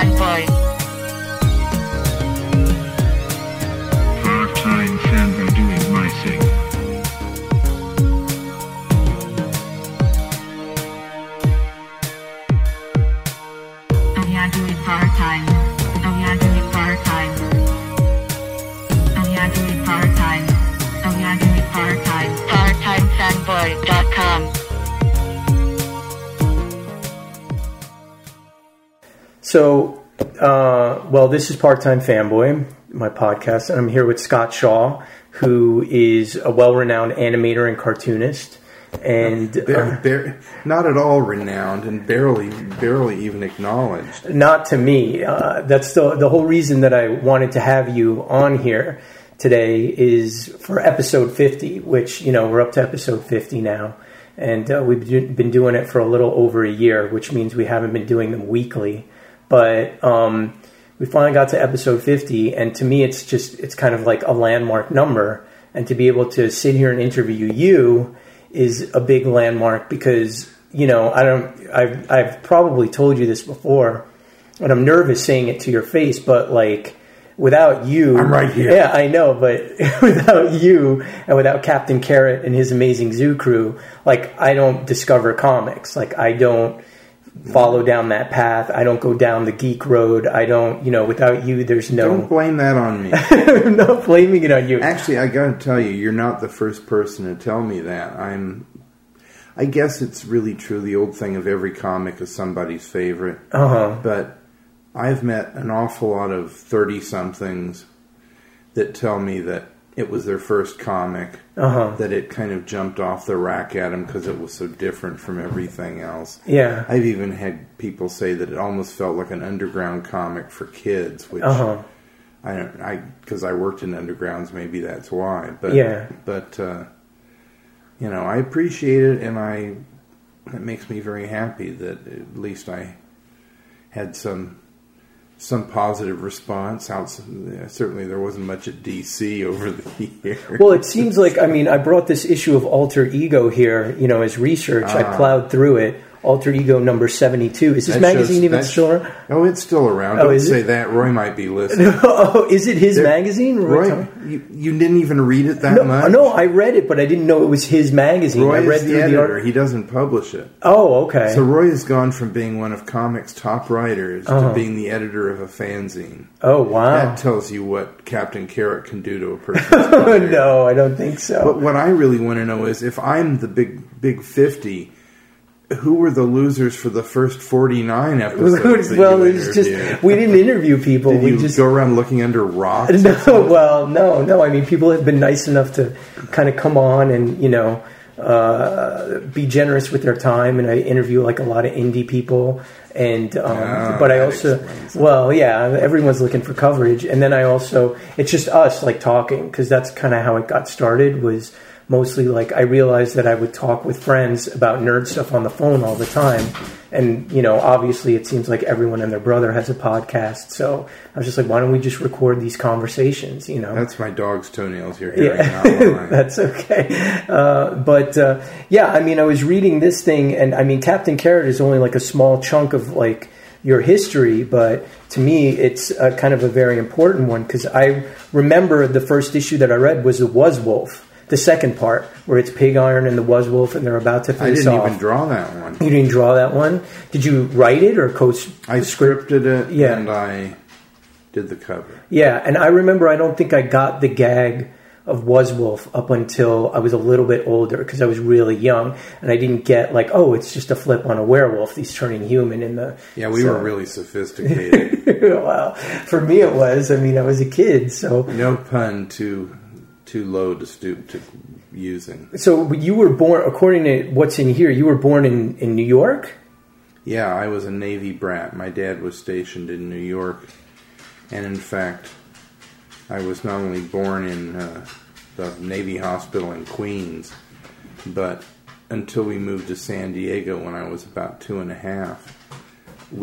Fanboy. Part-time fanboy doing my thing. Oh yeah, doing part-time. Oh yeah, doing part-time. Oh yeah, doing part-time. Oh yeah, doing part-time. PartTimeFanboy.com. So, this is Part-Time Fanboy, my podcast, and I'm here with Scott Shaw, who is a well-renowned animator and cartoonist, and not at all renowned and barely even acknowledged. not to me. That's the whole reason that I wanted to have you on here today is for episode 50, which, we're up to episode 50 now, and we've been doing it for a little over a year, which means we haven't been doing them weekly. But we finally got to episode 50, and to me, it's kind of like a landmark number. And to be able to sit here and interview you is a big landmark because I've probably told you this before, and I'm nervous saying it to your face, but like without you, I'm right here. Yeah, I know, but without you and without Captain Carrot and his amazing zoo crew, like I don't discover comics, like I don't follow down that path. I don't go down the geek road. I don't, without you, there's no... Don't blame that on me. I'm not blaming it on you. Actually, I got to tell you, you're not the first person to tell me that. I guess it's really true, the old thing of every comic is somebody's favorite. Uh-huh. But I've met an awful lot of 30-somethings that tell me that it was their first comic, that it kind of jumped off the rack at them because it was so different from everything else. Yeah. I've even had people say that it almost felt like an underground comic for kids, which because I worked in undergrounds, maybe that's why. But yeah. But I appreciate it, and it makes me very happy that at least I had some positive response. Certainly there wasn't much at DC over the years. Well, it seems like, I brought this issue of Alter Ego here, as research. I plowed through it. Alter Ego number 72. Is this magazine even still around? Oh, it's still around. Don't say that. Roy might be listening. Oh, is it his magazine? Roy, you didn't even read it that much? No, I read it, but I didn't know it was his magazine. Roy I read is the editor. He doesn't publish it. Oh, okay. So Roy has gone from being one of comics' top writers to being the editor of a fanzine. Oh, wow. That tells you what Captain Carrot can do to a person. No, I don't think so. But what I really want to know is, if I'm the big 50... who were the losers for the first 49 episodes? Well, it's just we didn't interview people. Did we you just go around looking under rocks? No. People have been nice enough to kind of come on and be generous with their time. And I interview like a lot of indie people, and but I also everyone's looking for coverage. And then it's just us like talking, because that's kind of how it got started. Was mostly like I realized that I would talk with friends about nerd stuff on the phone all the time. And, obviously it seems like everyone and their brother has a podcast. So I was just like, why don't we just record these conversations, That's my dog's toenails you're hearing. Yeah. That's okay. I was reading this thing, and Captain Carrot is only like a small chunk of like your history, but to me it's kind of a very important one, because I remember the first issue that I read was the Wuzzwolf. The second part, where it's Pig Iron and the Wuzzwolf, and they're about to face off. I didn't even draw that one. You didn't draw that one? Did you write it or coach? I scripted it, and I did the cover. Yeah, and I remember I don't think I got the gag of Wuzzwolf up until I was a little bit older, because I was really young, and I didn't get like, oh, it's just a flip on a werewolf. He's turning human in the... Yeah, we were really sophisticated. Well, for me it was. I was a kid, so... No pun too low to stoop to using. So you were born, according to what's in here, you were born in New York? Yeah, I was a Navy brat. My dad was stationed in New York. And in fact, I was not only born in the Navy hospital in Queens, but until we moved to San Diego when I was about 2.5, we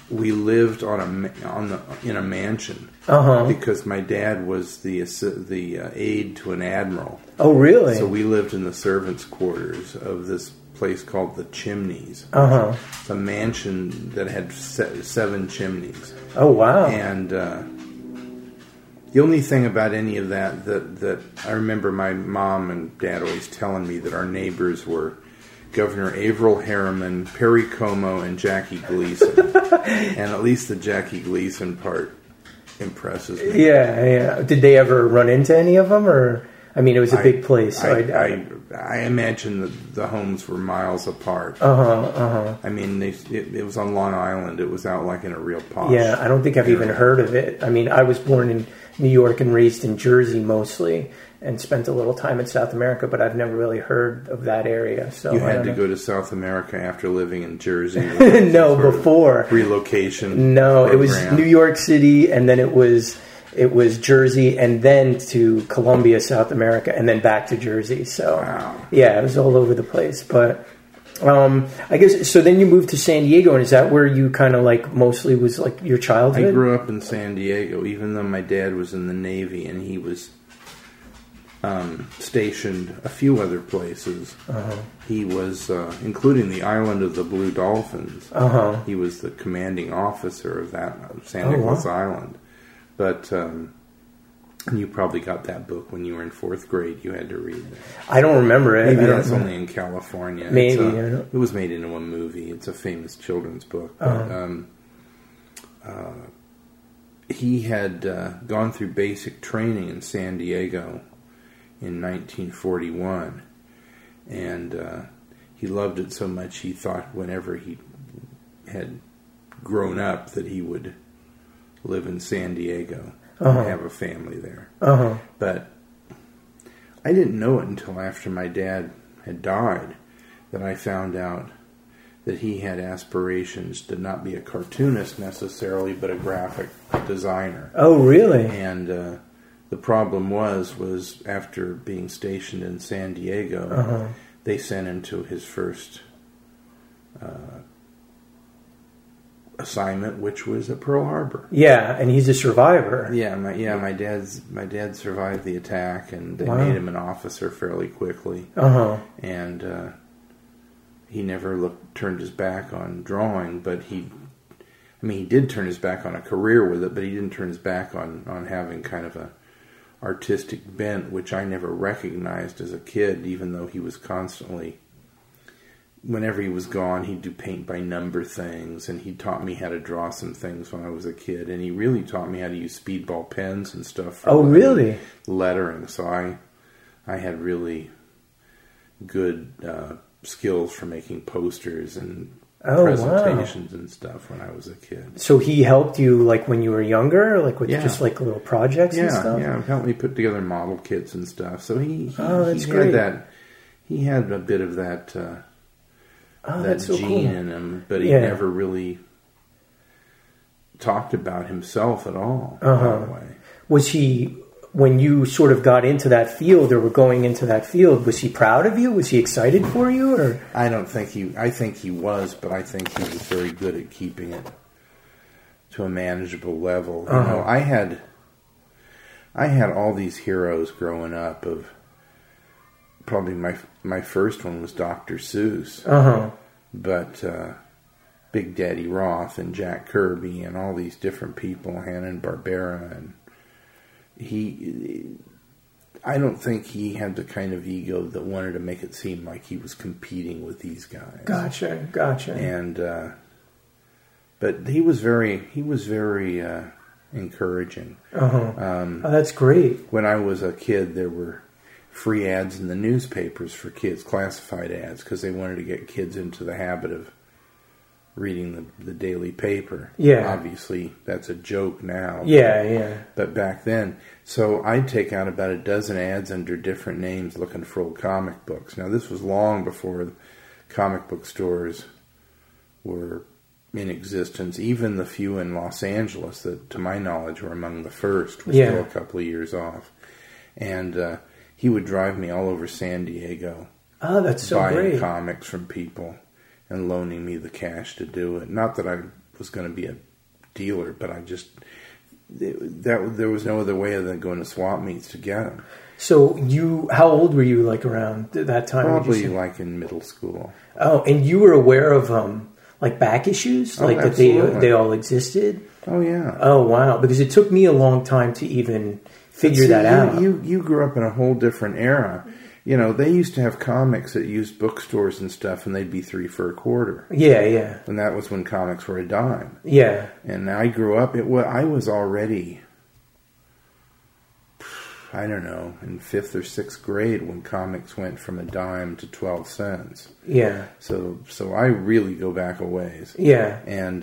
we lived in a mansion because my dad was the aide to an admiral. Oh, really? So we lived in the servants' quarters of this place called the Chimneys. It's a mansion that had 7 chimneys. Oh, wow. And the only thing about any of that I remember my mom and dad always telling me that our neighbors were Governor Averell Harriman, Perry Como, and Jackie Gleason. And at least the Jackie Gleason part impresses me. Yeah. Did they ever run into any of them? Or, I mean, it was a big place. So I imagine that the homes were miles apart. I mean, it was on Long Island. It was out like in a real posh. Yeah, I don't think I've even heard of it. I mean, I was born in New York and raised in Jersey mostly, and spent a little time in South America, but I've never really heard of that area. So you had to go to South America after living in Jersey? No, before relocation. No, program. It was New York City, and then it was Jersey, and then to Colombia, South America, and then back to Jersey. So yeah, it was all over the place. But I guess so. Then you moved to San Diego, and is that where you kind of like mostly was like your childhood? I grew up in San Diego, even though my dad was in the Navy and he was stationed a few other places. He was, including the island of the Blue Dolphins. He was the commanding officer of that San Nicolas Island. But you probably got that book when you were in 4th grade. You had to read that. I don't remember it. Maybe that's only in California. Maybe. It was made into a movie. It's a famous children's book. But, he had gone through basic training in San Diego in 1941, and he loved it so much he thought whenever he had grown up that he would live in San Diego and have a family there. But I didn't know it until after my dad had died that I found out that he had aspirations to not be a cartoonist necessarily, but a graphic designer. Oh, really? And the problem was after being stationed in San Diego, they sent him to his first assignment, which was at Pearl Harbor. Yeah, and he's a survivor. My dad survived the attack, and they made him an officer fairly quickly. And he never turned his back on drawing, but he did turn his back on a career with it, but he didn't turn his back on having kind of a artistic bent, which I never recognized as a kid, even though he was constantly, whenever he was gone, he'd do paint by number things, and he taught me how to draw some things when I was a kid, and he really taught me how to use speedball pens and stuff for really? Lettering. So I had really good skills for making posters and presentations and stuff when I was a kid. So he helped you like when you were younger, like with just like little projects and stuff? Yeah, helped me put together model kits and stuff. So he great. He had a bit of that that's so gene cool. in him, but he never really talked about himself at all. That way. Was he, when you sort of got into that field or were going into that field, was he proud of you? Was he excited for you? Or I think he was, but I think he was very good at keeping it to a manageable level. You know, I had all these heroes growing up. Of probably my first one was Dr. Seuss, but Big Daddy Roth and Jack Kirby and all these different people, Hanna-Barbera, and I don't think he had the kind of ego that wanted to make it seem like he was competing with these guys. Gotcha. And but he was very encouraging. That's great. When I was a kid, there were free ads in the newspapers for kids, classified ads, because they wanted to get kids into the habit of reading the daily paper. Yeah. Obviously, that's a joke now. Yeah. But back then, so I'd take out about a dozen ads under different names looking for old comic books. Now, this was long before comic book stores were in existence. Even the few in Los Angeles that, to my knowledge, were among the first, were still a couple of years off. And he would drive me all over San Diego. Oh, that's so buying great. Comics from people and loaning me the cash to do it. Not that I was going to be a dealer, but there was no other way other than going to swap meets to get them. So how old were you like around that time? Probably like in middle school. Oh, and you were aware of like back issues, like that they all existed? Oh yeah. Oh wow! Because it took me a long time to even figure that out. You grew up in a whole different era. You know, they used to have comics at used bookstores and stuff, and they'd be 3 for $0.25. Yeah. And that was when comics were a dime. Yeah. And I grew up. I was already, I don't know, in 5th or 6th grade when comics went from a dime to 12 cents. Yeah. So I really go back a ways. Yeah. And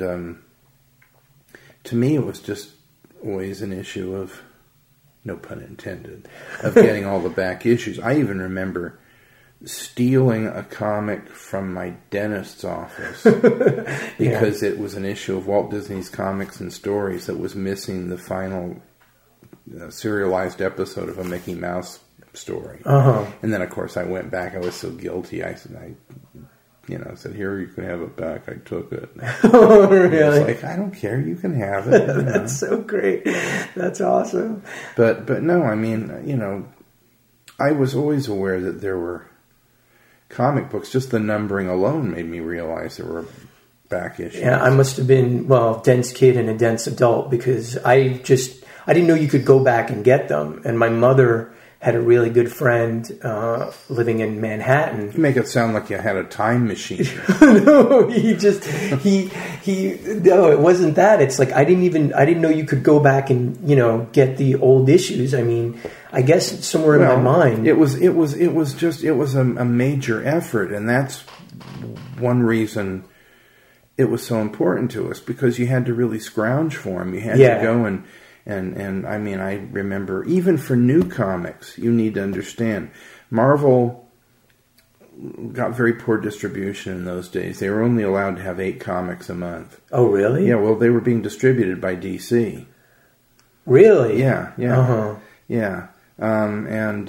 to me, it was just always an issue of, no pun intended, of getting all the back issues. I even remember stealing a comic from my dentist's office because it was an issue of Walt Disney's Comics and Stories that was missing the final serialized episode of a Mickey Mouse story. Uh-huh. And then, of course, I went back. I was so guilty. I said, here, you can have it back. I took it. Oh, really? I was like, I don't care. You can have it. You know? That's so great. That's awesome. But no, I mean, I was always aware that there were comic books. Just the numbering alone made me realize there were back issues. Yeah, I must have been, dense kid and a dense adult because I didn't know you could go back and get them. And my mother had a really good friend living in Manhattan. You make it sound like you had a time machine. No, no, it wasn't that. It's like I didn't know you could go back and get the old issues. I mean, I guess somewhere in my mind, it was a major effort, and that's one reason it was so important to us, because you had to really scrounge for them. You had to go and I mean, I remember, even for new comics, you need to understand, Marvel got very poor distribution in those days. They were only allowed to have 8 comics a month. Oh, really? Yeah, well, they were being distributed by DC. Really? Yeah. Uh-huh. Yeah. And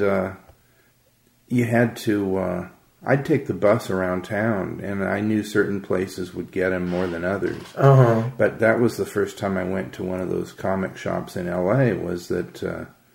you had to... I'd take the bus around town, and I knew certain places would get them more than others. Uh-huh. But that was the first time I went to one of those comic shops in L.A., was that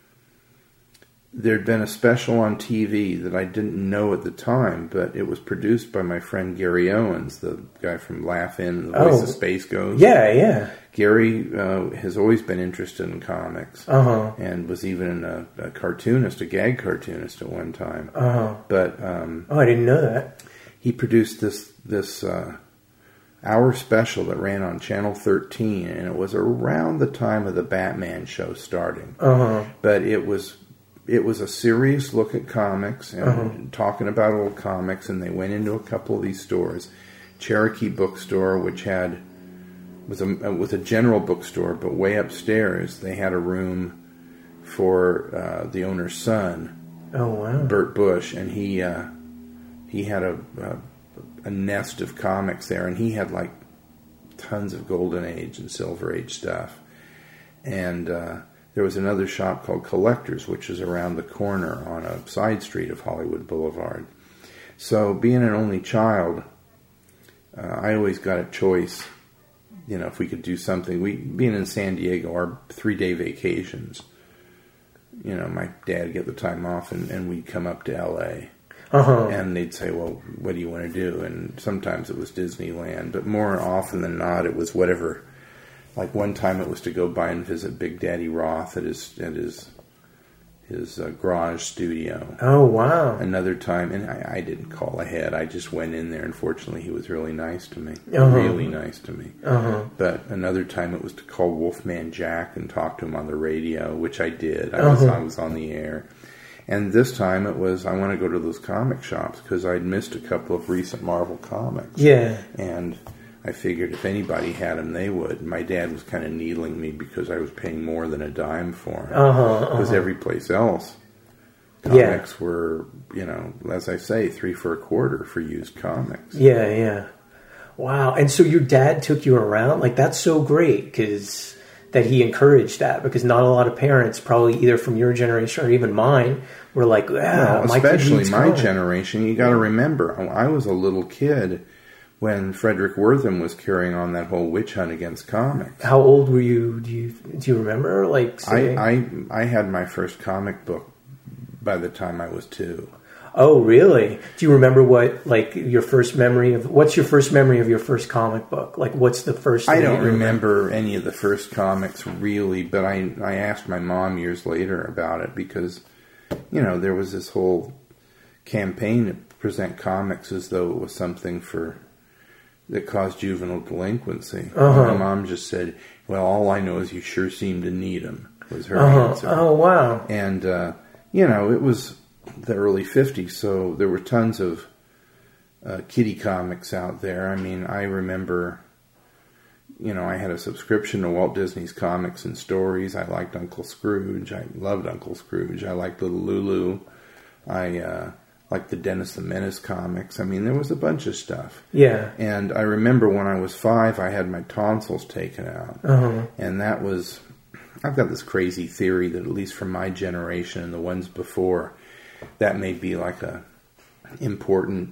there'd been a special on TV that I didn't know at the time, but it was produced by my friend Gary Owens, the guy from Laugh-In, the voice of Space Ghost. Yeah. Gary has always been interested in comics, and was even a cartoonist, a gag cartoonist at one time. But I didn't know that. He produced this hour special that ran on Channel 13, and it was around the time of the Batman show starting. But it was a serious look at comics and talking about old comics, and they went into a couple of these stores. Cherokee Bookstore, which was a general bookstore, but way upstairs they had a room for the owner's son. Oh wow! Bert Bush, and he had a nest of comics there, and he had like tons of Golden Age and Silver Age stuff. And there was another shop called Collectors, which is around the corner on a side street of Hollywood Boulevard. So being an only child, I always got a choice. If we could do something. Being in San Diego, our 3-day vacations, my dad would get the time off, and we'd come up to L.A. And they'd say, well, what do you want to do? And sometimes it was Disneyland, but more often than not, it was whatever. Like one time it was to go by and visit Big Daddy Roth at his garage studio. Oh, wow. Another time, and I didn't call ahead. I just went in there, and fortunately he was really nice to me. Really nice to me. But another time it was to call Wolfman Jack and talk to him on the radio, which I did. I was on the air. And this time it was, I want to go to those comic shops, because I'd missed a couple of recent Marvel comics. Yeah. And I figured if anybody had them, they would. My dad was kind of needling me because I was paying more than a dime for them. Because every place else, comics were, as I say, 3 for $0.25 for used comics. Yeah. Wow. And so your dad took you around? Like, that's so great, because that he encouraged that, because not a lot of parents, probably either from your generation or even mine, were like, especially my generation. You got to remember, I was a little kid when Frederick Wortham was carrying on that whole witch hunt against comics. How old were you? Do you remember? Like, say, I had my first comic book by the time I was 2. Oh, really? Do you remember what's your first memory of your first comic book? Like, what's the first? I don't remember any of the first comics really, but I asked my mom years later about it because, there was this whole campaign to present comics as though it was something that caused juvenile delinquency. My mom just said, "Well, all I know is you sure seem to need them," was her answer. Oh, wow. And, it was the early 50s, so there were tons of kiddie comics out there. I mean, I remember, I had a subscription to Walt Disney's Comics and Stories. I liked Uncle Scrooge. I loved Uncle Scrooge. I liked Little Lulu. I liked the Dennis the Menace comics. I mean, there was a bunch of stuff. Yeah. And I remember when I was 5, I had my tonsils taken out. And that was... I've got this crazy theory that at least from my generation and the ones before, that may be like a important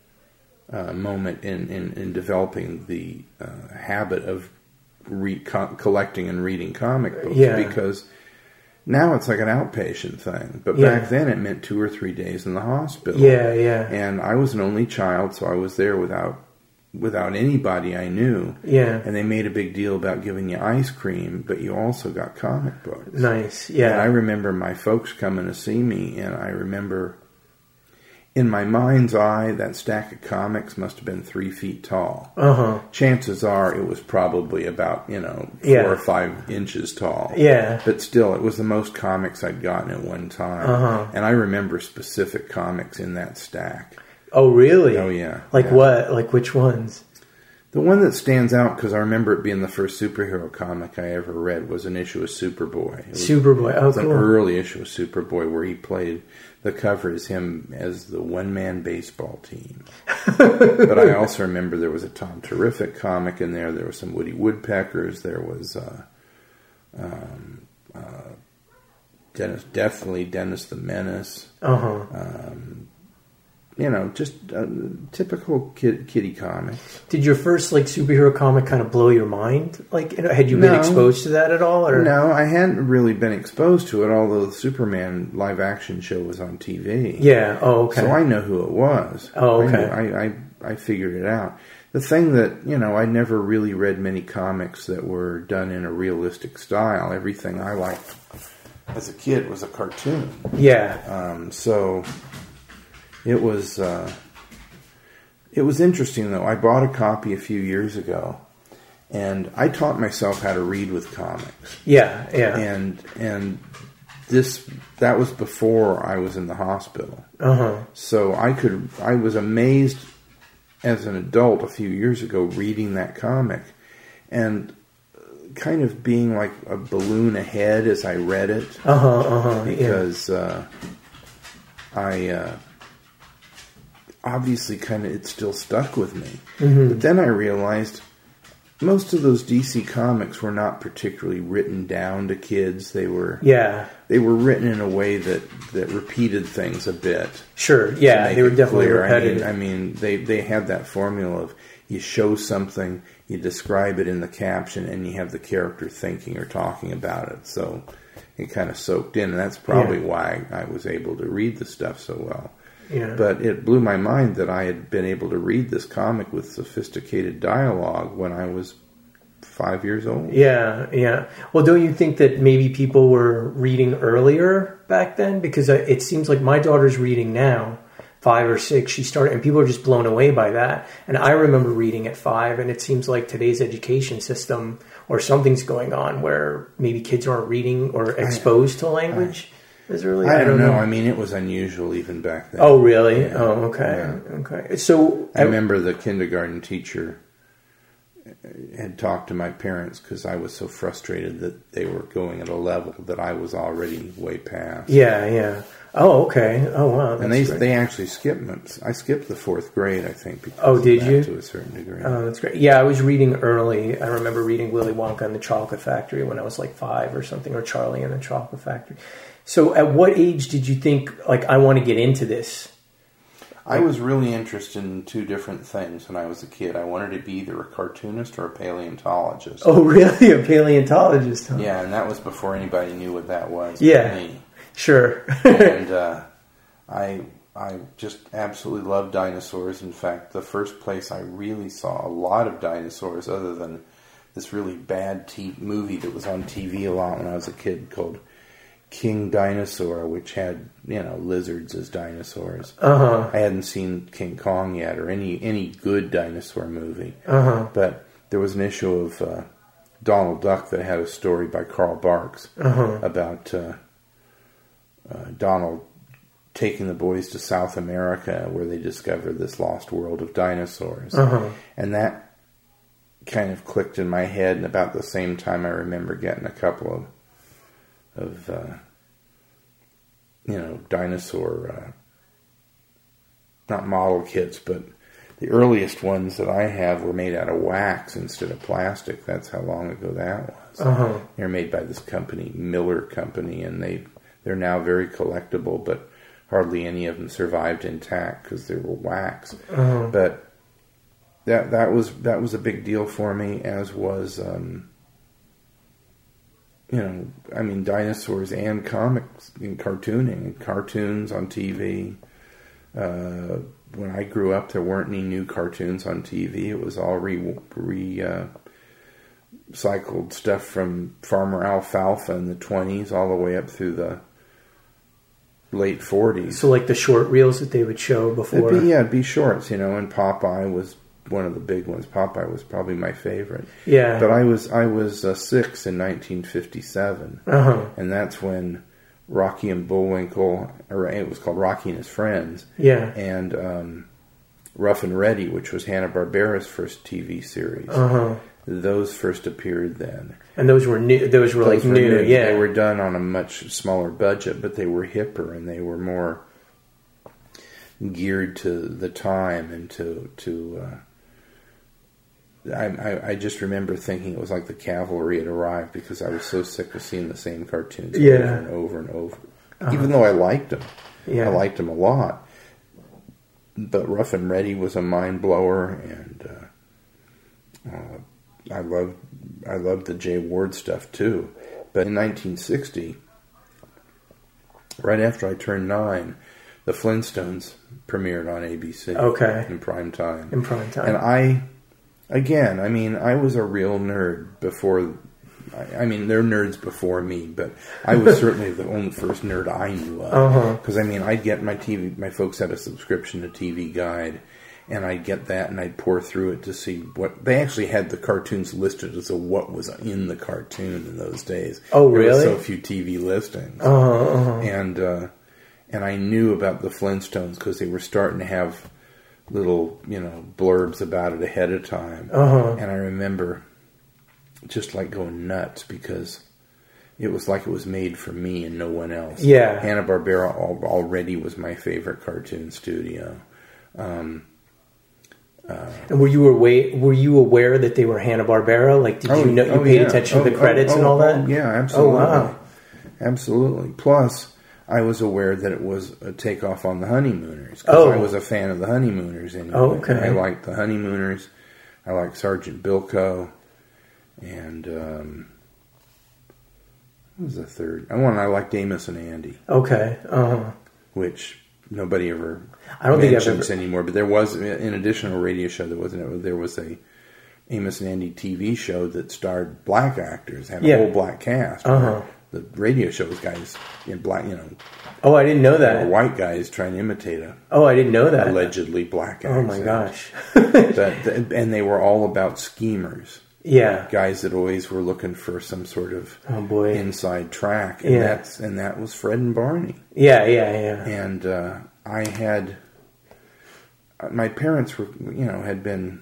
moment in developing the habit of collecting and reading comic books. Yeah. Because now it's like an outpatient thing. But back then it meant 2 or 3 days in the hospital. Yeah, yeah. And I was an only child, so I was there without anybody I knew. Yeah. And they made a big deal about giving you ice cream, but you also got comic books. Nice, yeah. And I remember my folks coming to see me, and I remember in my mind's eye, that stack of comics must have been 3 feet tall. Chances are it was probably about, 4 or 5 inches tall. Yeah. But still, it was the most comics I'd gotten at one time. And I remember specific comics in that stack. Oh, really? Oh, yeah. Like what? Like which ones? The one that stands out, because I remember it being the first superhero comic I ever read, was an issue of Superboy. Superboy, oh, cool. An early issue of Superboy where he played, the cover is him as the one-man baseball team. But I also remember there was a Tom Terrific comic in there. There were some Woody Woodpeckers. There was Dennis the Menace. Just typical kiddie comics. Did your first superhero comic kind of blow your mind? Had you been exposed to that at all? Or? No, I hadn't really been exposed to it, although the Superman live action show was on TV. Yeah, oh, okay. So I know who it was. Oh, okay. I figured it out. The thing that, I never really read many comics that were done in a realistic style. Everything I liked as a kid was a cartoon. Yeah. So... It was interesting, though. I bought a copy a few years ago, and I taught myself how to read with comics. Yeah, yeah. And that was before I was in the hospital. So I was amazed as an adult a few years ago reading that comic, and kind of being like a balloon ahead as I read it. Because I... obviously it still stuck with me. But then I realized most of those DC comics were not particularly written down to kids. They were written in a way that repeated things a bit. Sure, yeah, they were definitely repetitive. I mean, they had that formula of you show something, you describe it in the caption, and you have the character thinking or talking about it. So it kind of soaked in, and that's probably why I was able to read the stuff so well. Yeah. But it blew my mind that I had been able to read this comic with sophisticated dialogue when I was 5 years old. Yeah, yeah. Well, don't you think that maybe people were reading earlier back then? Because it seems like my daughter's reading now, 5 or 6. She started, and people are just blown away by that. And I remember reading at 5, and it seems like today's education system or something's going on where maybe kids aren't reading or exposed to language. I don't know. I mean, it was unusual even back then. Oh, really? Yeah. Oh, okay. Yeah. Okay. So I remember the kindergarten teacher had talked to my parents because I was so frustrated that they were going at a level that I was already way past. Yeah, yeah. Oh, okay. Oh, wow. And they actually skipped me. I skipped the 4th grade, I think. Because did you? To a certain degree. Oh, that's great. Yeah, I was reading early. I remember reading Willy Wonka and the Chocolate Factory when I was like 5 or something, or Charlie and the Chocolate Factory. So at what age did you think, I want to get into this? I was really interested in two different things when I was a kid. I wanted to be either a cartoonist or a paleontologist. Oh, really? A paleontologist, huh? Yeah, and that was before anybody knew what that was. Yeah. But me. Sure. And I just absolutely love dinosaurs. In fact, the first place I really saw a lot of dinosaurs, other than this really bad movie that was on TV a lot when I was a kid called King Dinosaur, which had, lizards as dinosaurs. Uh-huh. I hadn't seen King Kong yet or any good dinosaur movie. Uh-huh. But there was an issue of Donald Duck that had a story by Carl Barks about Donald taking the boys to South America where they discover this lost world of dinosaurs. And that kind of clicked in my head, and about the same time I remember getting a couple of dinosaur, not model kits, but the earliest ones that I have were made out of wax instead of plastic. That's how long ago that was. They're made by this company, Miller Company, and they're now very collectible, but hardly any of them survived intact because they were wax. But that was a big deal for me, as was dinosaurs and comics and cartoons on TV. When I grew up, there weren't any new cartoons on TV. It was all recycled stuff from Farmer Alfalfa in the 20s all the way up through the late 40s. So like the short reels that they would show before? It'd be shorts, and Popeye was one of the big ones. Popeye was probably my favorite. Yeah. But I was 6 in 1957, and that's when Rocky and Bullwinkle, or it was called Rocky and His Friends, and Rough and Ready, which was Hanna-Barbera's first TV series. Those first appeared then. And those were new. Those were new. Yeah. They were done on a much smaller budget, but they were hipper and they were more geared to the time and to. I just remember thinking it was like the cavalry had arrived because I was so sick of seeing the same cartoons over and over and over. Even though I liked them, I liked them a lot. But Rough and Ready was a mind blower, and I loved the Jay Ward stuff too. But in 1960, right after I turned 9, the Flintstones premiered on ABC. In prime time. And I was a real nerd before. They're nerds before me, but I was certainly the only first nerd I knew of. Because I'd get my TV. My folks had a subscription to TV Guide, and I'd get that, and I'd pour through it to see what they actually had the cartoons listed as what was in the cartoon in those days. Oh, really? There were so few TV listings, and I knew about the Flintstones because they were starting to have little, blurbs about it ahead of time. And I remember just like going nuts because it was like it was made for me and no one else. Yeah. Hanna-Barbera already was my favorite cartoon studio. And were you aware that they were Hanna-Barbera? Like, did you know you paid attention to the credits and all that? Yeah, absolutely. Oh, wow. Absolutely. Plus, I was aware that it was a takeoff on the Honeymooners because I was a fan of the Honeymooners anyway. I liked the Honeymooners. I liked Sergeant Bilko. And what was the third? I liked Amos and Andy. Which nobody ever mentions anymore. But there was, in addition to a radio show, there was a Amos and Andy TV show that starred black actors, had a whole black cast. The radio show was guys in black, Oh, I didn't know that. White guys trying to imitate I didn't know that. Allegedly black accent. Oh my gosh. And they were all about schemers. Yeah. Guys that always were looking for some sort of inside track. And that was Fred and Barney. Yeah. And I had... My parents were, had been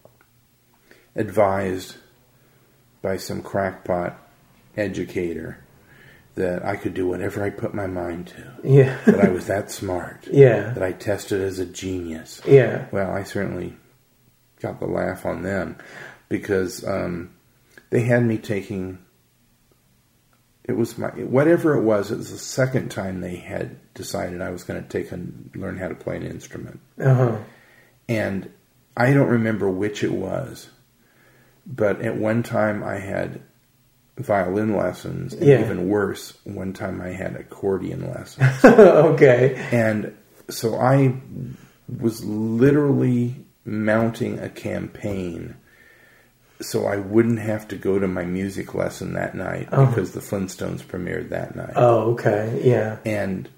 advised by some crackpot educator that I could do whatever I put my mind to. Yeah. That I was that smart. Yeah. That I tested as a genius. Yeah. Well, I certainly got the laugh on them because they had me taking whatever it was the second time they had decided I was going to learn how to play an instrument. Uh-huh. And I don't remember which it was, but at one time I had violin lessons, and even worse, one time I had accordion lessons. Okay. And so I was literally mounting a campaign so I wouldn't have to go to my music lesson that night because the Flintstones premiered that night. Oh, okay. Yeah. And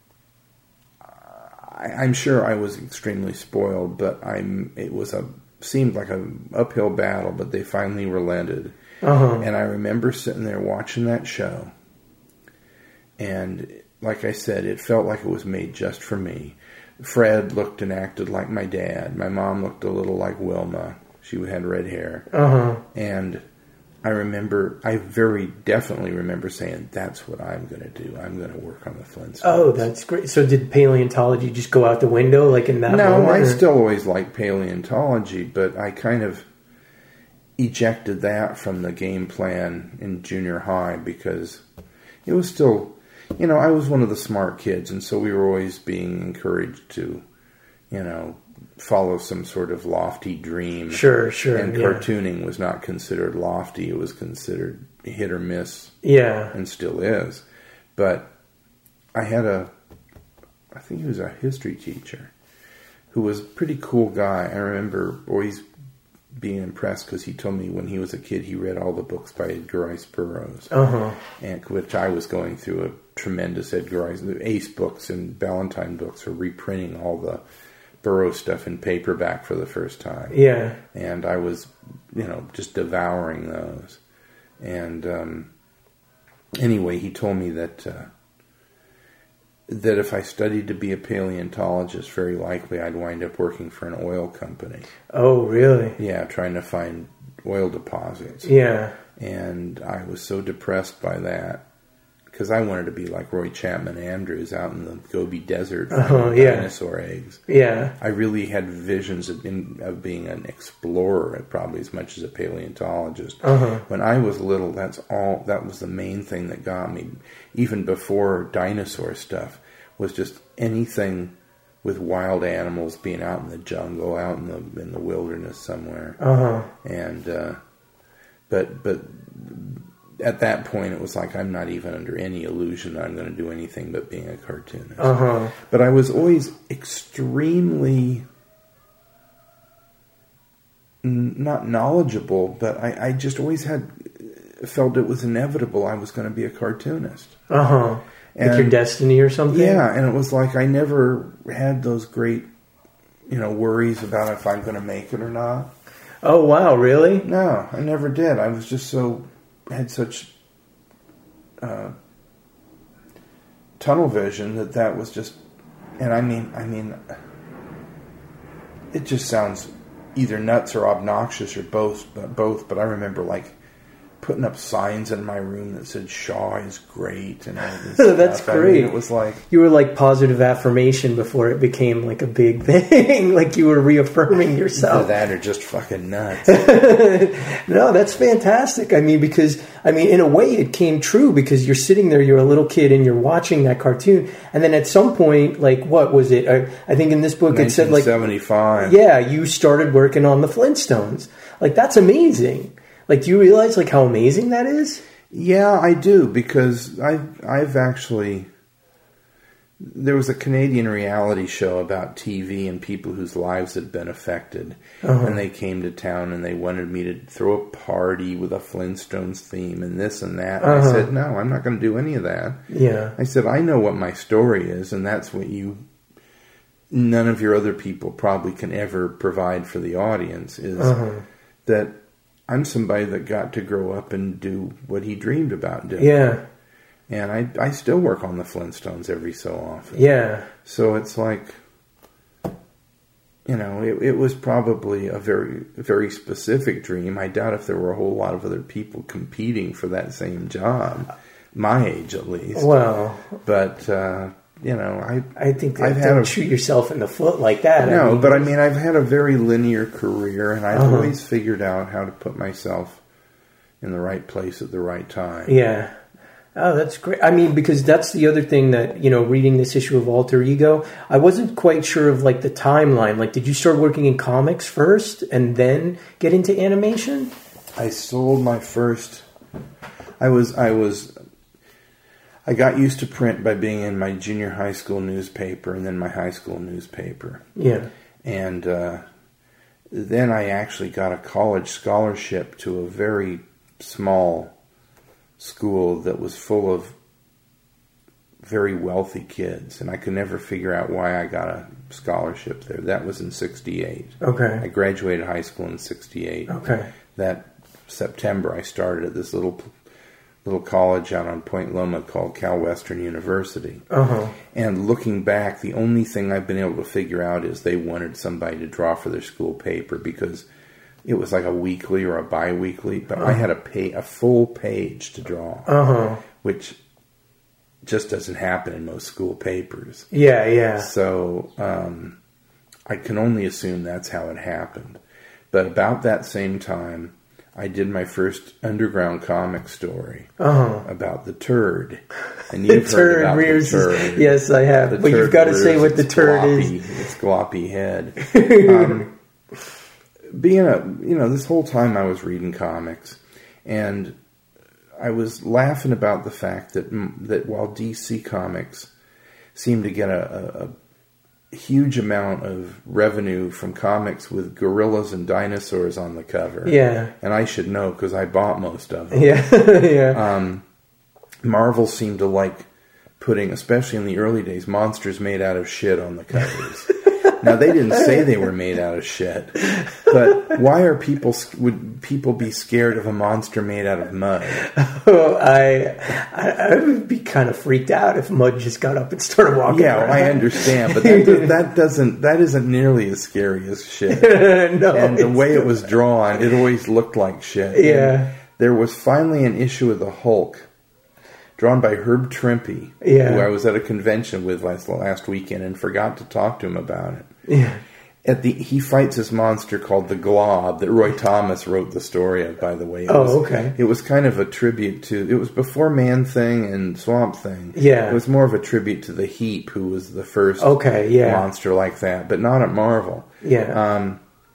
I'm sure I was extremely spoiled, but seemed like an uphill battle, but they finally relented. Uh-huh. And I remember sitting there watching that show, and like I said, it felt like it was made just for me. Fred looked and acted like my dad. My mom looked a little like Wilma. She had red hair. Uh-huh. And I very definitely remember saying, that's what I'm going to do. I'm going to work on the Flintstones. Oh, that's great. So did paleontology just go out the window like in that moment? No, I still always liked paleontology, but I kind of ejected that from the game plan in junior high because it was still, I was one of the smart kids, and so we were always being encouraged to, follow some sort of lofty dream. Sure. And cartooning was not considered lofty. It was considered hit or miss. Yeah. And still is. But I had I think he was a history teacher who was a pretty cool guy. I remember always being impressed because he told me when he was a kid he read all the books by Edgar Rice Burroughs. Uh-huh. And which I was going through a tremendous Edgar Rice. The Ace books and Ballantine books are reprinting all the Burroughs stuff in paperback for the first time. Yeah. And I was, just devouring those. And anyway, he told me that if I studied to be a paleontologist, very likely I'd wind up working for an oil company. Oh, really? Yeah, trying to find oil deposits. Yeah. And I was so depressed by that because I wanted to be like Roy Chapman Andrews out in the Gobi Desert finding dinosaur eggs. Yeah. I really had visions of being an explorer, probably as much as a paleontologist. Uh-huh. When I was little, that was the main thing that got me. Even before dinosaur stuff, was just anything with wild animals, being out in the jungle, out in the wilderness somewhere. Uh-huh. And but at that point, it was like I'm not even under any illusion that I'm going to do anything but being a cartoonist. Uh-huh. But I was always extremely not knowledgeable, but I just always felt it was inevitable I was going to be a cartoonist. Uh-huh. Like your destiny or something? Yeah, and it was like I never had those great, worries about if I'm going to make it or not. Oh, wow, really? No, I never did. I was just had such tunnel vision that was just, and I mean, it just sounds either nuts or obnoxious or both. But I remember putting up signs in my room that said Shaw is great and all this That's stuff. great. I mean, it was like you were like positive affirmation before it became like a big thing. Like you were reaffirming yourself. That are just fucking nuts. No, that's fantastic. Because in a way it came true because you're sitting there, you're a little kid and you're watching that cartoon. And then at some point, what was it? I think in this book it said 1975. Yeah, you started working on the Flintstones. That's amazing. Do you realize how amazing that is? Yeah, I do, because I've actually, there was a Canadian reality show about TV and people whose lives had been affected, and they came to town and they wanted me to throw a party with a Flintstones theme and this and that. And I said, no, I'm not going to do any of that. Yeah. I said, I know what my story is, and that's what none of your other people probably can ever provide for the audience, is that I'm somebody that got to grow up and do what he dreamed about doing. Yeah. And I still work on the Flintstones every so often. Yeah. So it's it was probably a very, very specific dream. I doubt if there were a whole lot of other people competing for that same job, my age at least. Well. But, I think that don't shoot yourself in the foot like that. No, I've had a very linear career, and I've always figured out how to put myself in the right place at the right time. Yeah. Oh, that's great. I mean, because that's the other thing that, reading this issue of Alter Ego, I wasn't quite sure of like the timeline. Like, did you start working in comics first and then get into animation? I sold my first. I got used to print by being in my junior high school newspaper and then my high school newspaper. Yeah. And then I actually got a college scholarship to a very small school that was full of very wealthy kids, and I could never figure out why I got a scholarship there. That was in 1968. Okay. I graduated high school in 1968. Okay. That September I started at this little college out on Point Loma called Cal Western University. Uh-huh. And looking back, the only thing I've been able to figure out is they wanted somebody to draw for their school paper because it was like a weekly or a bi-weekly, but I had a full page to draw, which just doesn't happen in most school papers. Yeah, yeah. So I can only assume that's how it happened. But about that same time, I did my first underground comic story about the turd. And you've heard about the turd. Yes, I have. But you've got to say what the turd is. Its gloppy head. This whole time I was reading comics, and I was laughing about the fact that while DC Comics seemed to get a huge amount of revenue from comics with gorillas and dinosaurs on the cover. Yeah. And I should know because I bought most of them. Yeah, yeah. Marvel seemed to like putting, especially in the early days, monsters made out of shit on the covers. Now, they didn't say they were made out of shit, but why would people be scared of a monster made out of mud? Oh, I would be kind of freaked out if Mud just got up and started walking around. I understand, but that isn't nearly as scary as shit. No, and the way it was drawn, it always looked like shit. Yeah. And there was finally an issue of the Hulk drawn by Herb Trimpe, yeah, who I was at a convention with last weekend and forgot to talk to him about it. Yeah. He fights this monster called the Glob that Roy Thomas wrote the story of, by the way. Okay. It was kind of a tribute to... It was before Man-Thing and Swamp Thing. Yeah. It was more of a tribute to the Heap, who was the first monster like that, but not at Marvel. Yeah.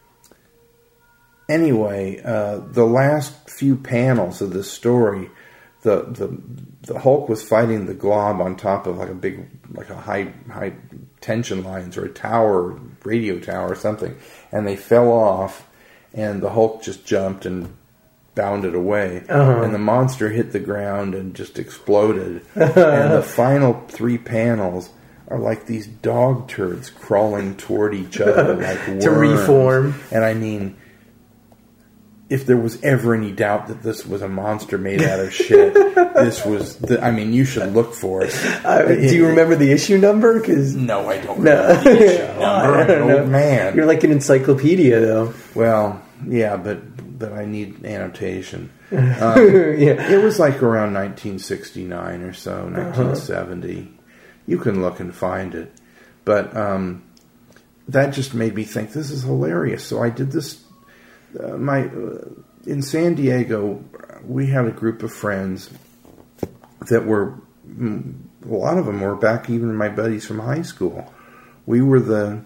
Anyway, the last few panels of this story... The Hulk was fighting the Glob on top of a high tension lines or a tower, radio tower or something, and they fell off, and the Hulk just jumped and bounded away, and the monster hit the ground and just exploded, and the final 3 panels are like these dog turds crawling toward each other like worms. To reform. And I mean, if there was ever any doubt that this was a monster made out of shit, this was... you should look for it. Do you remember the issue number? No, I don't remember the issue number. I'm an old man. You're like an encyclopedia, though. Well, yeah, but I need annotation. Yeah. It was like around 1969 or so, 1970. You can look and find it. But that just made me think, this is hilarious. So I did this... in San Diego, we had a group of friends that were, a lot of them were back even my buddies from high school. We were the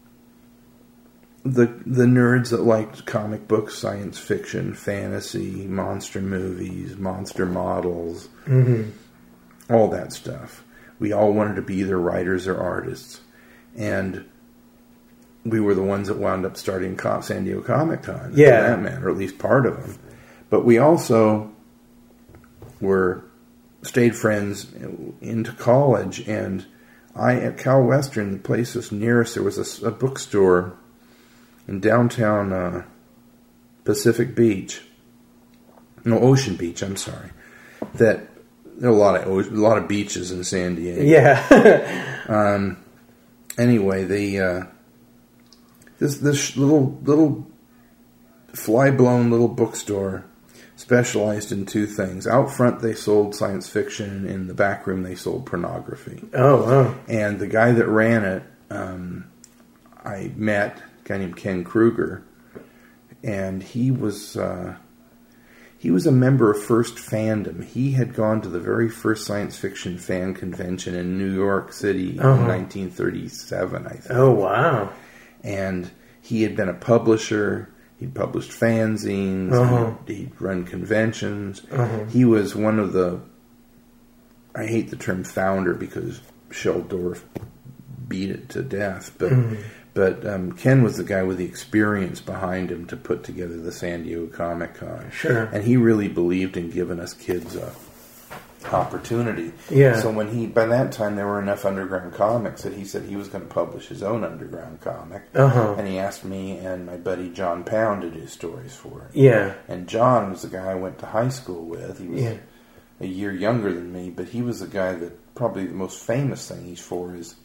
nerds that liked comic books, science fiction, fantasy, monster movies, monster models, all that stuff. We all wanted to be either writers or artists. And we were the ones that wound up starting San Diego Comic Con, for that matter, or at least part of them. But we also stayed friends into college, and at Cal Western, the place that's nearest, there was a bookstore in downtown Pacific Beach. No, Ocean Beach, I'm sorry. There are a lot of beaches in San Diego. Yeah. Anyway, this little fly-blown little bookstore specialized in 2 things. Out front, they sold science fiction. In the back room, they sold pornography. Oh, wow. And the guy that ran it, I met, a guy named Ken Kruger, and he was he was a member of First Fandom. He had gone to the very first science fiction fan convention in New York City in 1937, I think. Oh, wow. And he had been a publisher. He'd published fanzines. He'd run conventions. He was one of the, I hate the term founder because Sheldorf beat it to death, but Ken was the guy with the experience behind him to put together the San Diego Comic Con. Sure. And he really believed in giving us kids a opportunity. Yeah. So when by that time there were enough underground comics that he said he was going to publish his own underground comic. And he asked me and my buddy John Pound to do stories for it. Yeah. And John was the guy I went to high school with. He was a year younger than me, but he was the guy that probably the most famous thing he's for is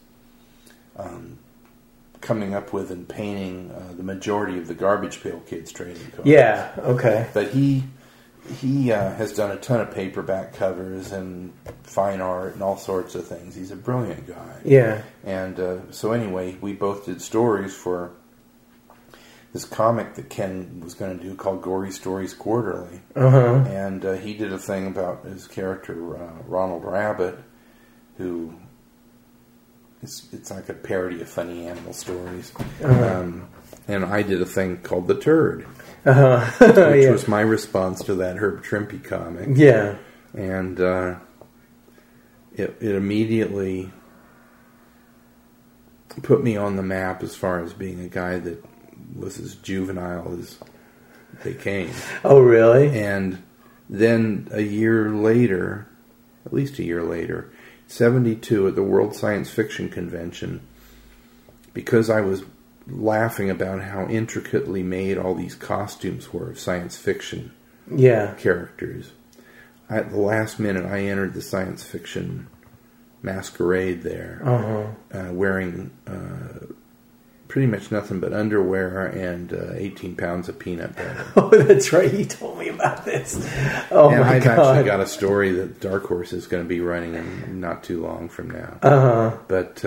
coming up with and painting the majority of the Garbage Pail Kids trading cards. Yeah, okay. But he has done a ton of paperback covers and fine art and all sorts of things. He's a brilliant guy. Yeah. And so anyway, we both did stories for this comic that Ken was going to do called Gory Stories Quarterly. And he did a thing about his character, Ronald Rabbit, who... It's like a parody of funny animal stories. And I did a thing called The Turd, which was my response to that Herb Trimpe comic. Yeah. And it immediately put me on the map as far as being a guy that was as juvenile as they came. Oh, really? And then a year later, at least a year later, 1972 at the World Science Fiction Convention, because I was laughing about how intricately made all these costumes were of science fiction characters. At the last minute, I entered the science fiction masquerade there, wearing pretty much nothing but underwear and 18 pounds of peanut butter. Oh, that's right. You told me about this. Oh, and my I've God. actually got a story that Dark Horse is going to be running in not too long from now. But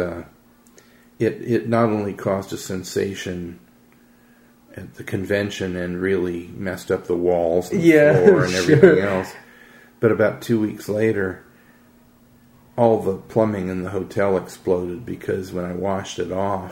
it not only caused a sensation at the convention and really messed up the walls and the floor and everything else, but about 2 weeks later, all the plumbing in the hotel exploded because when I washed it off,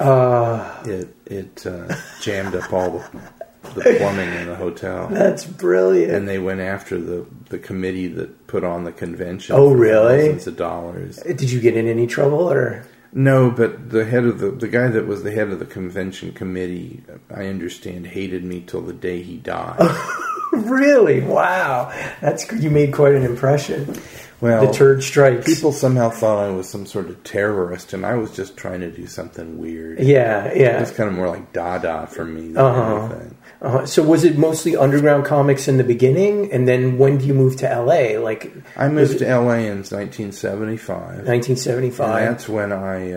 it jammed up all the plumbing in the hotel. That's brilliant. And they went after the committee that put on the convention. Oh, for really? Thousands of dollars. Did you get in any trouble, or? No, but the head of the guy that was the head of the convention committee, I understand, hated me till the day he died. Really? Wow. That's good. You made quite an impression. Well, the Turd Strikes. People somehow thought I was some sort of terrorist, and I was just trying to do something weird. Yeah. It was kind of more like Dada for me than anything. So was it mostly underground comics in the beginning, and then when do you move to L.A.? Like, I moved to L.A. in 1975. 1975. And that's when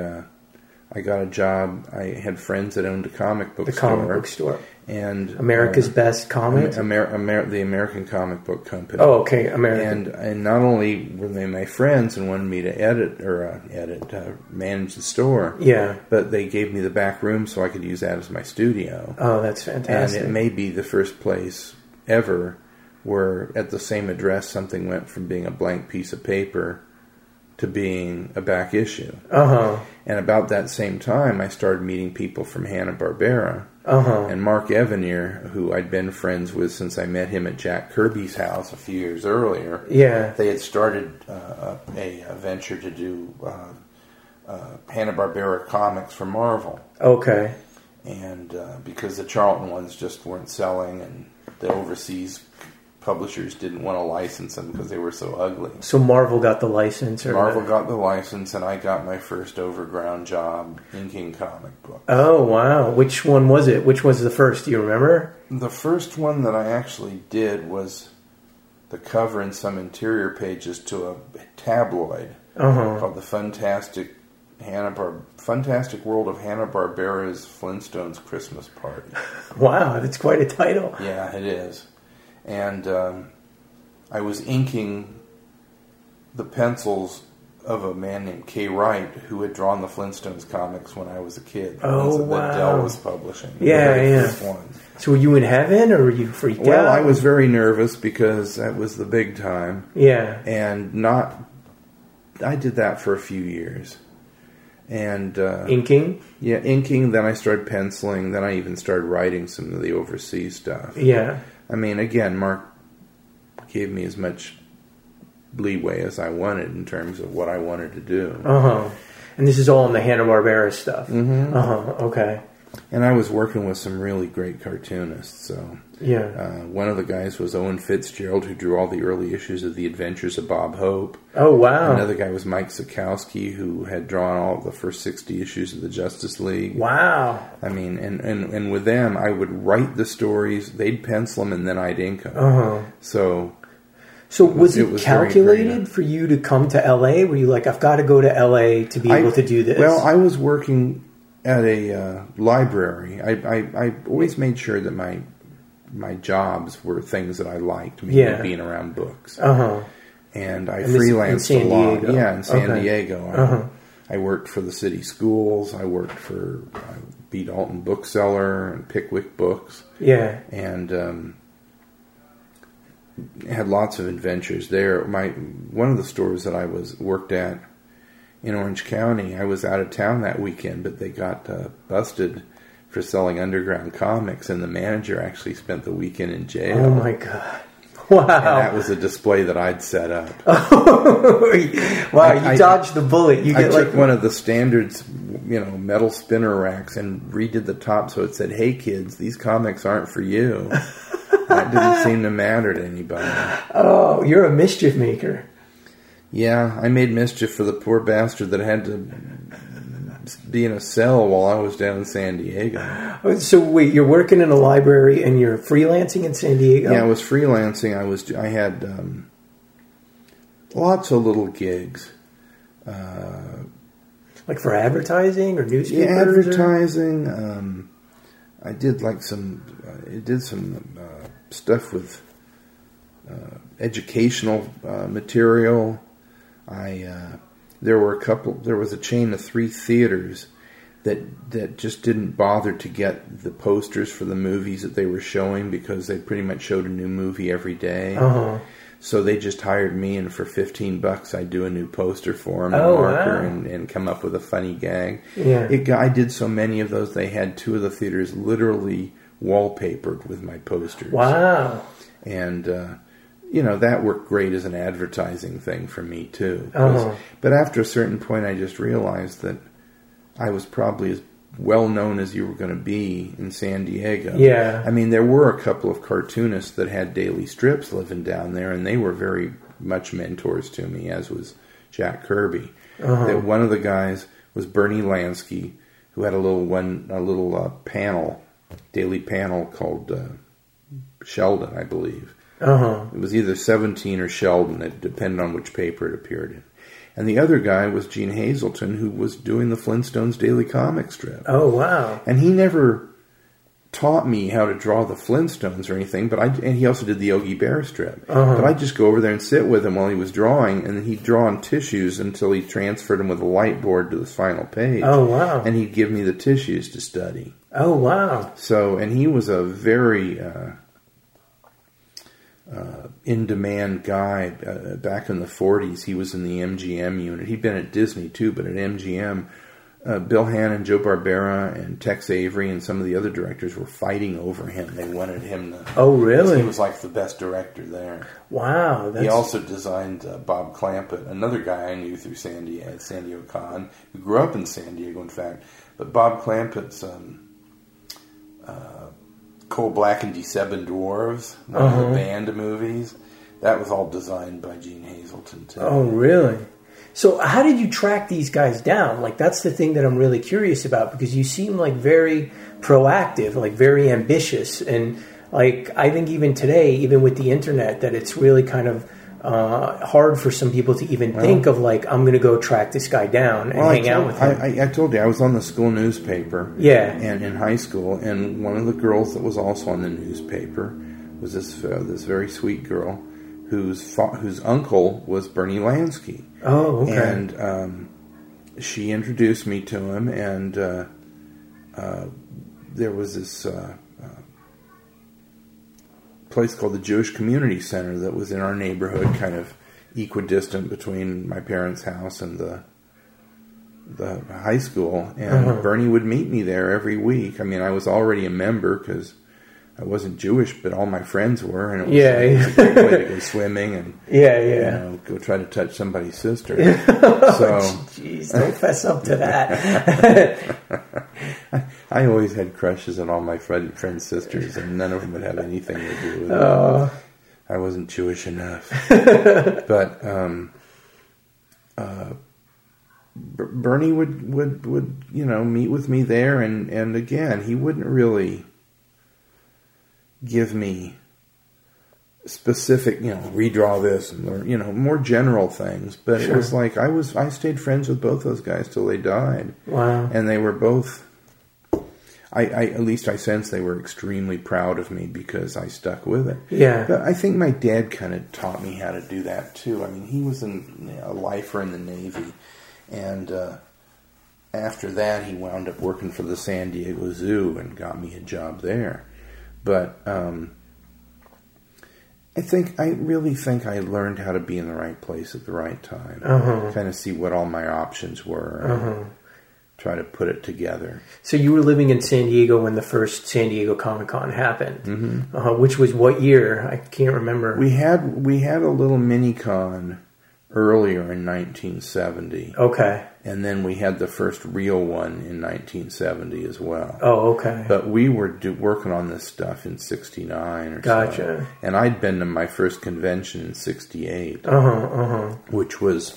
I got a job. I had friends that owned a comic book store. The comic book store. And America's Best Comics? the American Comic Book Company. Oh, okay, American. And not only were they my friends and wanted me to manage the store, but they gave me the back room so I could use that as my studio. Oh, that's fantastic. And it may be the first place ever where at the same address something went from being a blank piece of paper to being a back issue. And about that same time, I started meeting people from Hanna-Barbera. And Mark Evanier, who I'd been friends with since I met him at Jack Kirby's house a few years earlier. They had started a venture to do Hanna-Barbera comics for Marvel. Okay. And because the Charlton ones just weren't selling, and the overseas publishers didn't want to license them because they were so ugly. So Marvel got the license? Marvel got the license, and I got my first overground job inking comic books. Oh, wow. Which one was it? Which was the first? Do you remember? The first one that I actually did was the cover and some interior pages to a tabloid called the Fantastic World of Hanna-Barbera's Flintstones Christmas Party. Wow, that's quite a title. Yeah, it is. And I was inking the pencils of a man named Kay Wright who had drawn the Flintstones comics when I was a kid. The Oh, ones that wow. Dell was publishing. The Yeah, very yeah. first ones. So were you in heaven, or were you freaked out? Well, I was very nervous because that was the big time. Yeah. And I did that for a few years. And Inking? yeah, inking, then I started penciling, then I even started writing some of the overseas stuff. Yeah. I mean, again, Mark gave me as much leeway as I wanted in terms of what I wanted to do. Uh-huh. And this is all in the Hanna-Barbera stuff? Mm-hmm. Uh-huh, okay. And I was working with some really great cartoonists. So Yeah. one of the guys was Owen Fitzgerald, who drew all the early issues of The Adventures of Bob Hope. Oh, wow. Another guy was Mike Sikowski, who had drawn all of the first 60 issues of the Justice League. Wow. I mean, and with them, I would write the stories, they'd pencil them, and then I'd ink them. Uh-huh. So Was it it was very calculated great. for you to come to L.A.? Were you like, I've got to go to L.A. to be able to do this? Well, I was working at a library. I always made sure that my jobs were things that I liked, meaning Yeah. being around books. Uh-huh. And I And this in freelanced San a lot. Diego. Yeah, in San Okay. Diego. Uh-huh. I worked for the city schools. I worked for B. Dalton Bookseller and Pickwick Books. Yeah. And had lots of adventures there. One of the stores that I worked at in Orange County, I was out of town that weekend, but they got busted for selling underground comics, and the manager actually spent the weekend in jail. Oh, my God. Wow. And that was a display that I'd set up. Wow, I you dodged the bullet. You I get took like one of the standards, metal spinner racks and redid the top so it said, "Hey kids, these comics aren't for you." That didn't seem to matter to anybody. Oh, you're a mischief maker. Yeah, I made mischief for the poor bastard that had to be in a cell while I was down in San Diego. So wait, you're working in a library and you're freelancing in San Diego? Yeah, I was freelancing. I had lots of little gigs. Like for advertising or newspapers? Yeah, or- advertising. I did some stuff with educational material. There was a chain of 3 theaters that just didn't bother to get the posters for the movies that they were showing because they pretty much showed a new movie every day. Uh-huh. So they just hired me, and for $15, I'd do a new poster for them, Oh, and marker, wow. and come up with a funny gag. Yeah. I did so many of those. They had 2 of the theaters literally wallpapered with my posters. Wow. And that worked great as an advertising thing for me too. Uh-huh. But after a certain point, I just realized that I was probably as well known as you were going to be in San Diego. Yeah. I mean, there were a couple of cartoonists that had daily strips living down there, and they were very much mentors to me, as was Jack Kirby. Uh-huh. That one of the guys was Bernie Lansky, who had a little panel, daily panel called Sheldon, I believe. Uh-huh. It was either 17 or Sheldon. It depended on which paper it appeared in. And the other guy was Gene Hazelton, who was doing the Flintstones daily comic strip. Oh, wow. And he never taught me how to draw the Flintstones or anything, and he also did the Yogi Bear strip. Uh-huh. But I'd just go over there and sit with him while he was drawing, and then he'd draw on tissues until he transferred them with a light board to this final page. Oh, wow. And he'd give me the tissues to study. Oh, wow. So, and he was a very in-demand guy. Back in the 40s, he was in the MGM unit. He'd been at Disney too, but at MGM, Bill Hannon, Joe Barbera, and Tex Avery, and some of the other directors were fighting over him. They wanted him to... Oh, really? He was like the best director there. Wow. He also designed Bob Clampett, another guy I knew through San Diego Con, who grew up in San Diego, in fact. But Bob Clampett's Coal Black and D7 Dwarves, one of the band movies, that was all designed by Gene Hazelton, too. Oh, really? So how did you track these guys down? Like, that's the thing that I'm really curious about, because you seem like very proactive, like very ambitious. And like, I think even today, even with the internet, that it's really kind of hard for some people to even think of like, I'm going to go track this guy down and hang out with him. I told you, I was on the school newspaper. Yeah. And in high school, and one of the girls that was also on the newspaper was this very sweet girl whose uncle was Bernie Lansky. Oh, okay. And she introduced me to him, and there was this place called the Jewish Community Center that was in our neighborhood, kind of equidistant between my parents' house and the high school. And Bernie would meet me there every week. I mean, I was already a member because I wasn't Jewish, but all my friends were, and it was, it was a great way to go swimming and go try to touch somebody's sister. So, jeez, don't fess up to that. I always had crushes on all my friends' sisters, and none of them would have anything to do with it. I wasn't Jewish enough. But Bernie would meet with me there, and again, he wouldn't really give me specific, redraw this, or, more general things. But It was like I stayed friends with both those guys till they died. Wow. And they were both, at least I sense they were extremely proud of me because I stuck with it. Yeah. But I think my dad kind of taught me how to do that too. I mean, he was a lifer in the Navy, and after that he wound up working for the San Diego Zoo and got me a job there. But I really think I learned how to be in the right place at the right time. Kind of see what all my options were. And try to put it together. So you were living in San Diego when the first San Diego Comic-Con happened, which was what year? I can't remember. We had a little mini-con earlier in 1970. Okay. And then we had the first real one in 1970 as well. Oh, okay. But we were working on this stuff in 69 or Gotcha. So. And I'd been to my first convention in 68. Which was,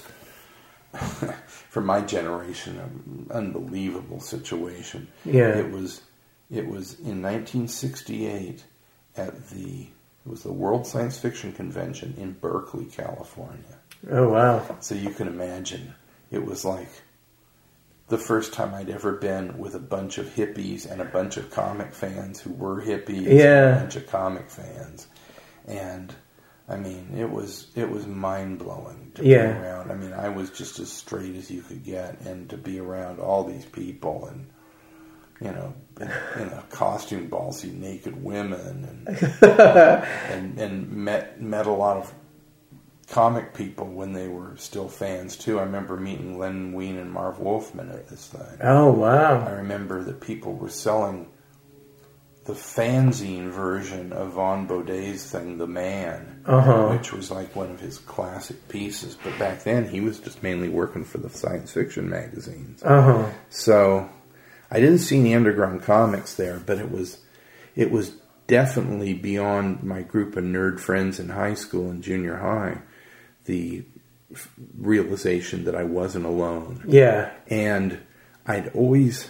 for my generation, an unbelievable situation. Yeah. It was in 1968 it was the World Science Fiction Convention in Berkeley, California. Oh, wow. So you can imagine, it was like the first time I'd ever been with a bunch of hippies and a bunch of comic fans who were hippies and a bunch of comic fans. And, I mean, it was mind-blowing to be around. I mean, I was just as straight as you could get, and to be around all these people and, in a costume ball, see naked women and met a lot of comic people when they were still fans too. I remember meeting Len Wein and Marv Wolfman at this thing. Oh, wow. I remember that people were selling the fanzine version of Von Baudet's thing, The Man, which was like one of his classic pieces. But back then, he was just mainly working for the science fiction magazines. So I didn't see any underground comics there, but it was definitely beyond my group of nerd friends in high school and junior high, the realization that I wasn't alone. Yeah. And I'd always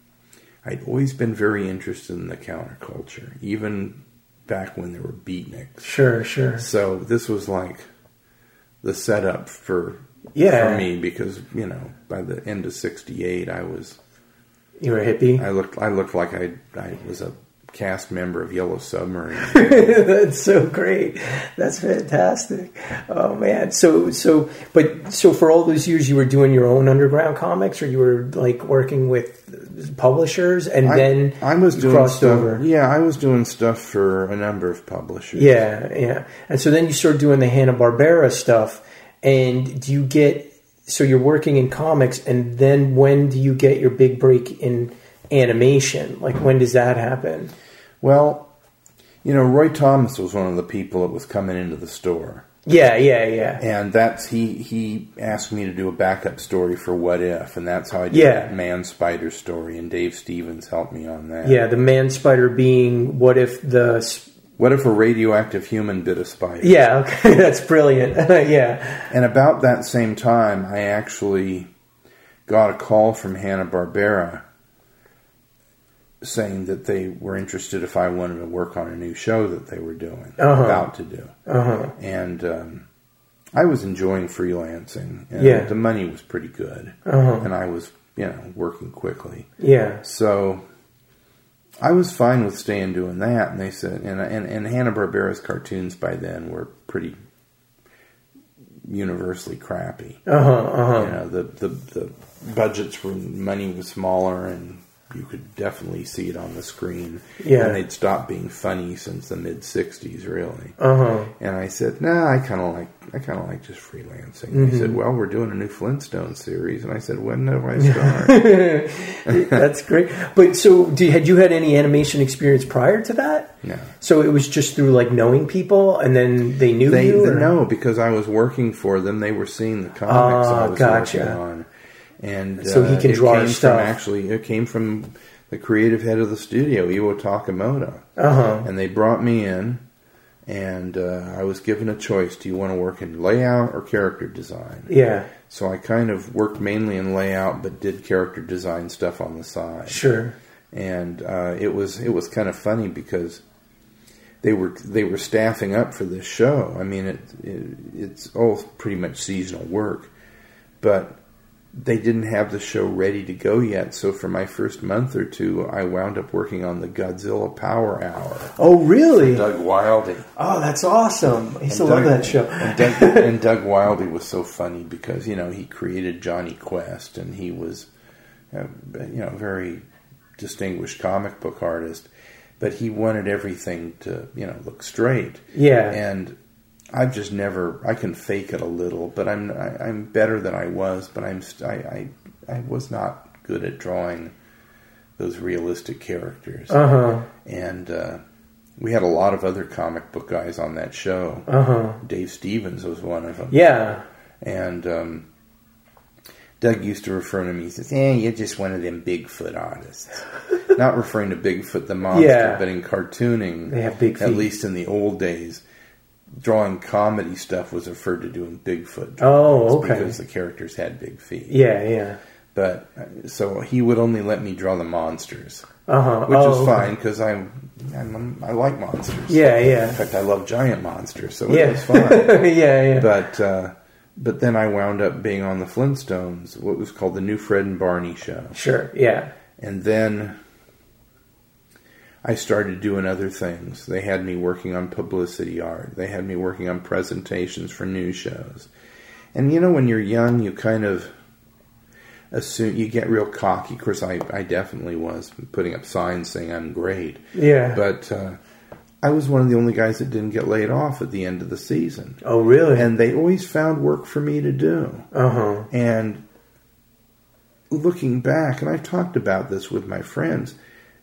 been very interested in the counterculture, even back when there were beatniks. Sure, sure. So this was like the setup for me, because, by the end of 68, you were a hippie? I looked like I was a cast member of Yellow Submarine. That's so great. That's fantastic. Oh man. So for all those years you were doing your own underground comics, or you were like working with publishers, and then I was doing crossed stuff, over? Yeah, I was doing stuff for a number of publishers. Yeah. And so then you started doing the Hanna-Barbera stuff, and so you're working in comics, and then when do you get your big break in animation? Like, when does that happen? Well, Roy Thomas was one of the people that was coming into the store. Yeah. And he asked me to do a backup story for What If, and that's how I did that Man Spider story, and Dave Stevens helped me on that. Yeah, the Man Spider being what if a radioactive human bit a spider? Yeah, okay, that's brilliant. Yeah. And about that same time, I actually got a call from Hanna-Barbera saying that they were interested if I wanted to work on a new show that they were doing, about to do. And I was enjoying freelancing, and the money was pretty good, and I was, working quickly. Yeah. So I was fine with staying doing that, and they said, and Hanna-Barbera's cartoons by then were pretty universally crappy. You The budgets were, money was smaller, and you could definitely see it on the screen. Yeah. And they'd stopped being funny since the mid '60s, really. Uh-huh. And I said, I kind of like just freelancing. He said, well, we're doing a new Flintstone series. And I said, when do I start? That's great. But so, had you had any animation experience prior to that? No. So it was just through like knowing people, and then they knew you? Or? No, because I was working for them. They were seeing the comics I was working on. And so he can draw our stuff. It came from the creative head of the studio, Iwo Takamoto. Uh-huh. And they brought me in, and I was given a choice. Do you want to work in layout or character design? Yeah. So I kind of worked mainly in layout, but did character design stuff on the side. Sure. And it was kind of funny because they were staffing up for this show. I mean, it's all pretty much seasonal work, but they didn't have the show ready to go yet. So for my first month or two, I wound up working on the Godzilla Power Hour. Oh, really? Doug Wildey. Oh, that's awesome. I used to love that show. And Doug Wildey was so funny because, he created Johnny Quest, and he was, a very distinguished comic book artist. But he wanted everything to, look straight. Yeah. And I've just never. I can fake it a little, but I'm better than I was. But I was not good at drawing those realistic characters. Uh-huh. And we had a lot of other comic book guys on that show. Uh-huh. Dave Stevens was one of them. Yeah. And Doug used to refer to me. He says, "You're just one of them Bigfoot artists." Not referring to Bigfoot the monster, but in cartooning, they have big feet. At least in the old days. Drawing comedy stuff was referred to doing Bigfoot drawings. Oh, okay. Because the characters had big feet. Yeah. But so he would only let me draw the monsters, which is fine because I like monsters. Yeah. In fact, I love giant monsters, so it was fine. Yeah. But then I wound up being on the Flintstones, what was called the New Fred and Barney Show. Sure. Yeah. And then I started doing other things. They had me working on publicity art. They had me working on presentations for news shows. And when you're young, you kind of assume, you get real cocky. Of course, I definitely was putting up signs saying I'm great. Yeah. But I was one of the only guys that didn't get laid off at the end of the season. Oh, really? And they always found work for me to do. Uh-huh. And looking back, and I've talked about this with my friends,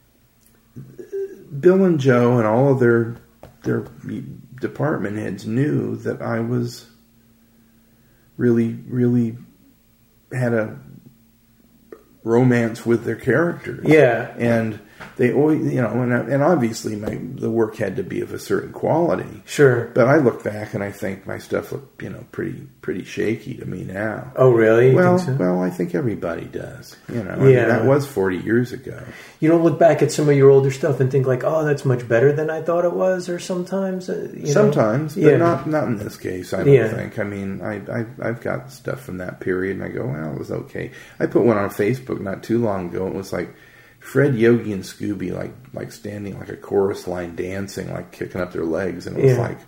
Bill and Joe and all of their department heads knew that I was really, really had a romance with their characters. Yeah. And they always, and obviously the work had to be of a certain quality. Sure. But I look back and I think my stuff looked, pretty shaky to me now. Oh, really? Well, think so? Well, I think everybody does. I mean, Yeah. that was 40 years ago. You don't look back at some of your older stuff and think like, oh, that's much better than I thought it was, or sometimes? Sometimes, but Yeah. not in this case, I don't think. I mean, I've got stuff from that period, and I go, well, it was okay. I put one on Facebook not too long ago. It was like Fred, Yogi, and Scooby like standing like a chorus line dancing, like kicking up their legs, and it was like,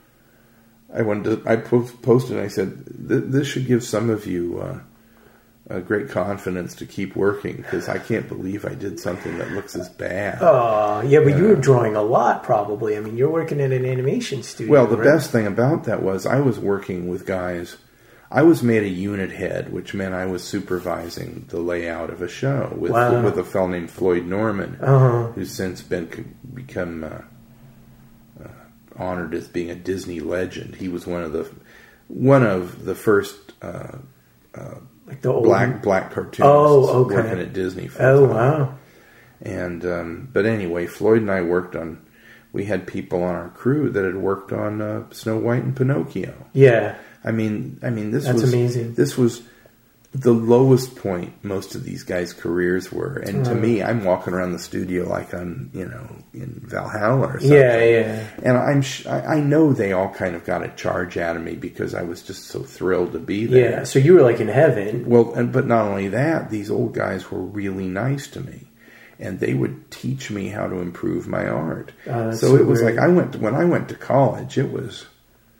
I posted and I said, this should give some of you a great confidence to keep working, because I can't believe I did something that looks as bad. Oh, yeah, but you were drawing a lot, probably. I mean, you're working at an animation studio. Well, the best thing about that was I was working with guys. I was made a unit head, which meant I was supervising the layout of a show with a fellow named Floyd Norman, who's since become honored as being a Disney legend. He was one of the first like the old black cartoonists working at Disney for a time. Wow. And but anyway, Floyd and I worked on. We had people on our crew that had worked on Snow White and Pinocchio. Yeah. I mean, that's amazing. This was the lowest point most of these guys' careers were, and to me, I'm walking around the studio like I'm, in Valhalla or something. Yeah. And I know they all kind of got a charge out of me because I was just so thrilled to be there. Yeah. So you were like in heaven. Well, but not only that, these old guys were really nice to me. And they would teach me how to improve my art. So it was like when I went to college, it was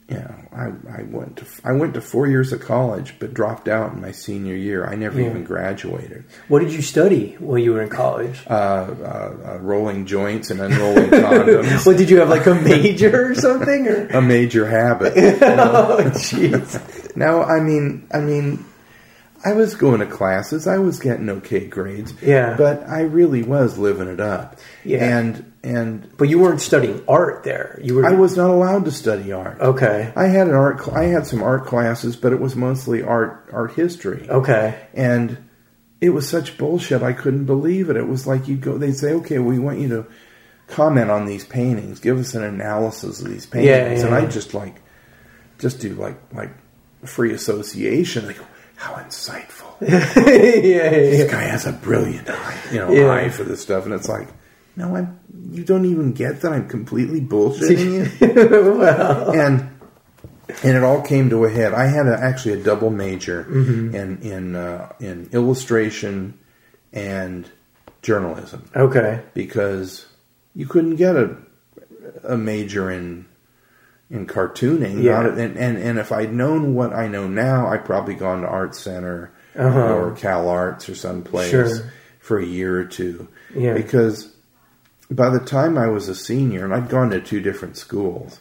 I went to 4 years of college, but dropped out in my senior year. I never even graduated. What did you study while you were in college? Rolling joints and unrolling condoms. Well, did you have like a major or something? Or? A major habit. Oh, jeez. No, I mean, I was going to classes. I was getting okay grades. Yeah. But I really was living it up. Yeah. And but you weren't studying art there. You were. I was not allowed to study art. Okay. I had some art classes, but it was mostly art history. Okay. And it was such bullshit. I couldn't believe it. It was like they'd say, okay, we want you to comment on these paintings. Give us an analysis of these paintings. And I just do like free association. Like, how insightful. This guy has a brilliant eye for this stuff. And it's like, no, you don't even get that I'm completely bullshitting you. Well. And it all came to a head. I had actually a double major in illustration and journalism. Okay. Because you couldn't get a major in cartooning. Yeah. And if I'd known what I know now, I'd probably gone to Art Center or Cal Arts or someplace for a year or two. Yeah. Because by the time I was a senior, and I'd gone to 2 different schools,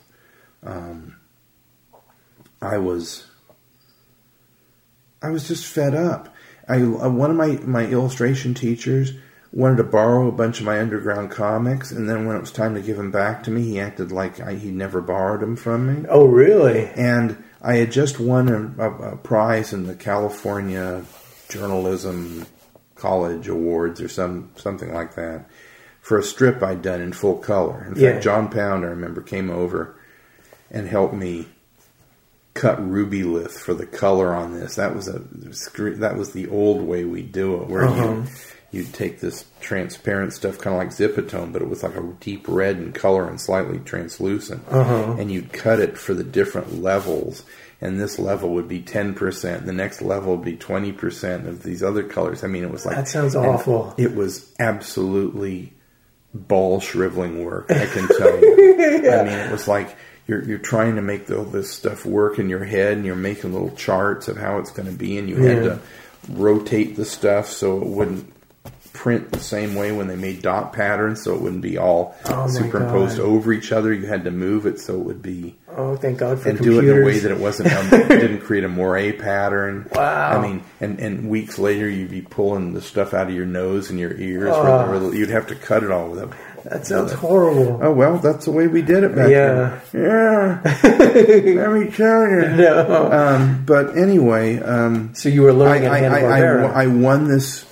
I was just fed up. One of my illustration teachers wanted to borrow a bunch of my underground comics, and then when it was time to give them back to me, he acted like he'd never borrowed them from me. Oh, really? And I had just won a prize in the California Journalism College Awards or something like that for a strip I'd done in full color. In fact, John Pound, I remember, came over and helped me cut ruby lith for the color on this. That was the old way we do it, where you'd take this transparent stuff, kind of like Zipatone, but it was like a deep red in color and slightly translucent. And you'd cut it for the different levels. And this level would be 10%. The next level would be 20% of these other colors. I mean, it was like... That sounds awful. It was absolutely ball shriveling work, I can tell you. I mean, it was like you're trying to make all this stuff work in your head, and you're making little charts of how it's going to be, and you had to rotate the stuff so it wouldn't print the same way when they made dot patterns, so it wouldn't be all superimposed over each other. You had to move it so it would be... Oh, thank God for and computers. do it in a way that it wasn't didn't create a moire pattern. Wow. I mean, and weeks later you'd be pulling the stuff out of your nose and your ears. You'd have to cut it all with them. That sounds horrible. Oh, well, that's the way we did it back then. Yeah. Let me tell you. No. But anyway... so you were learning at Hanna-Barbera. I won this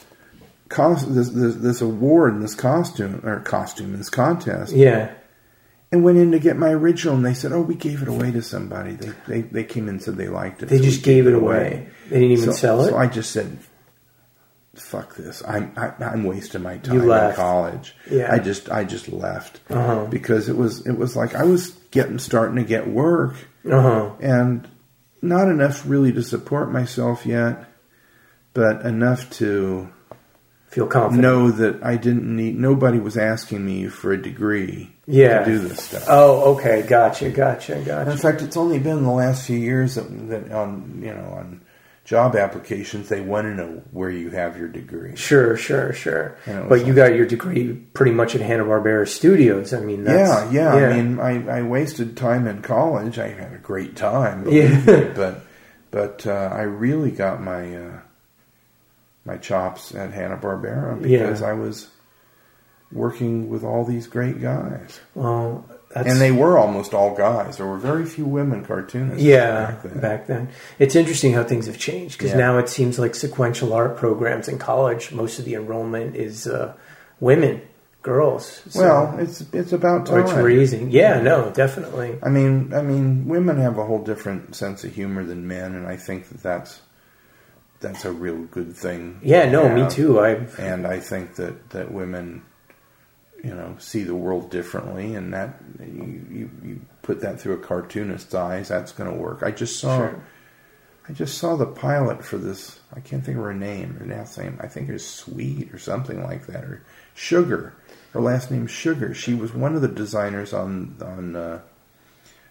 award in this this contest. Yeah. And went in to get my original, and they said, "Oh, we gave it away to somebody." They came in and said they liked it. They just gave it away. They didn't even sell it. So I just said, "Fuck this! I'm wasting my time in college." Yeah. I just left because it was like I was starting to get work, and not enough really to support myself yet, but enough to feel confident. Know that I didn't need. Nobody was asking me for a degree to do this stuff. Oh, okay, gotcha. In fact, it's only been the last few years that on job applications they want to know where you have your degree. Sure. But you got your degree pretty much at Hanna-Barbera Studios. I mean, that's, yeah. I mean, I wasted time in college. I had a great time, but I really got my chops at Hanna-Barbera because I was working with all these great guys. Well, and they were almost all guys. There were very few women cartoonists back then. It's interesting how things have changed because now it seems like sequential art programs in college, most of the enrollment is women, girls. So, well, it's about time. Or it's raising. Yeah, no, definitely. I mean, women have a whole different sense of humor than men, and I think that's a real good thing. Yeah, no, me too. And I think that women, see the world differently, and that you put that through a cartoonist's eyes, that's going to work. I just saw the pilot for this. I can't think of her name. Her last name, I think, is Sweet or something like that, or Sugar. Her last name's Sugar. She was one of the designers on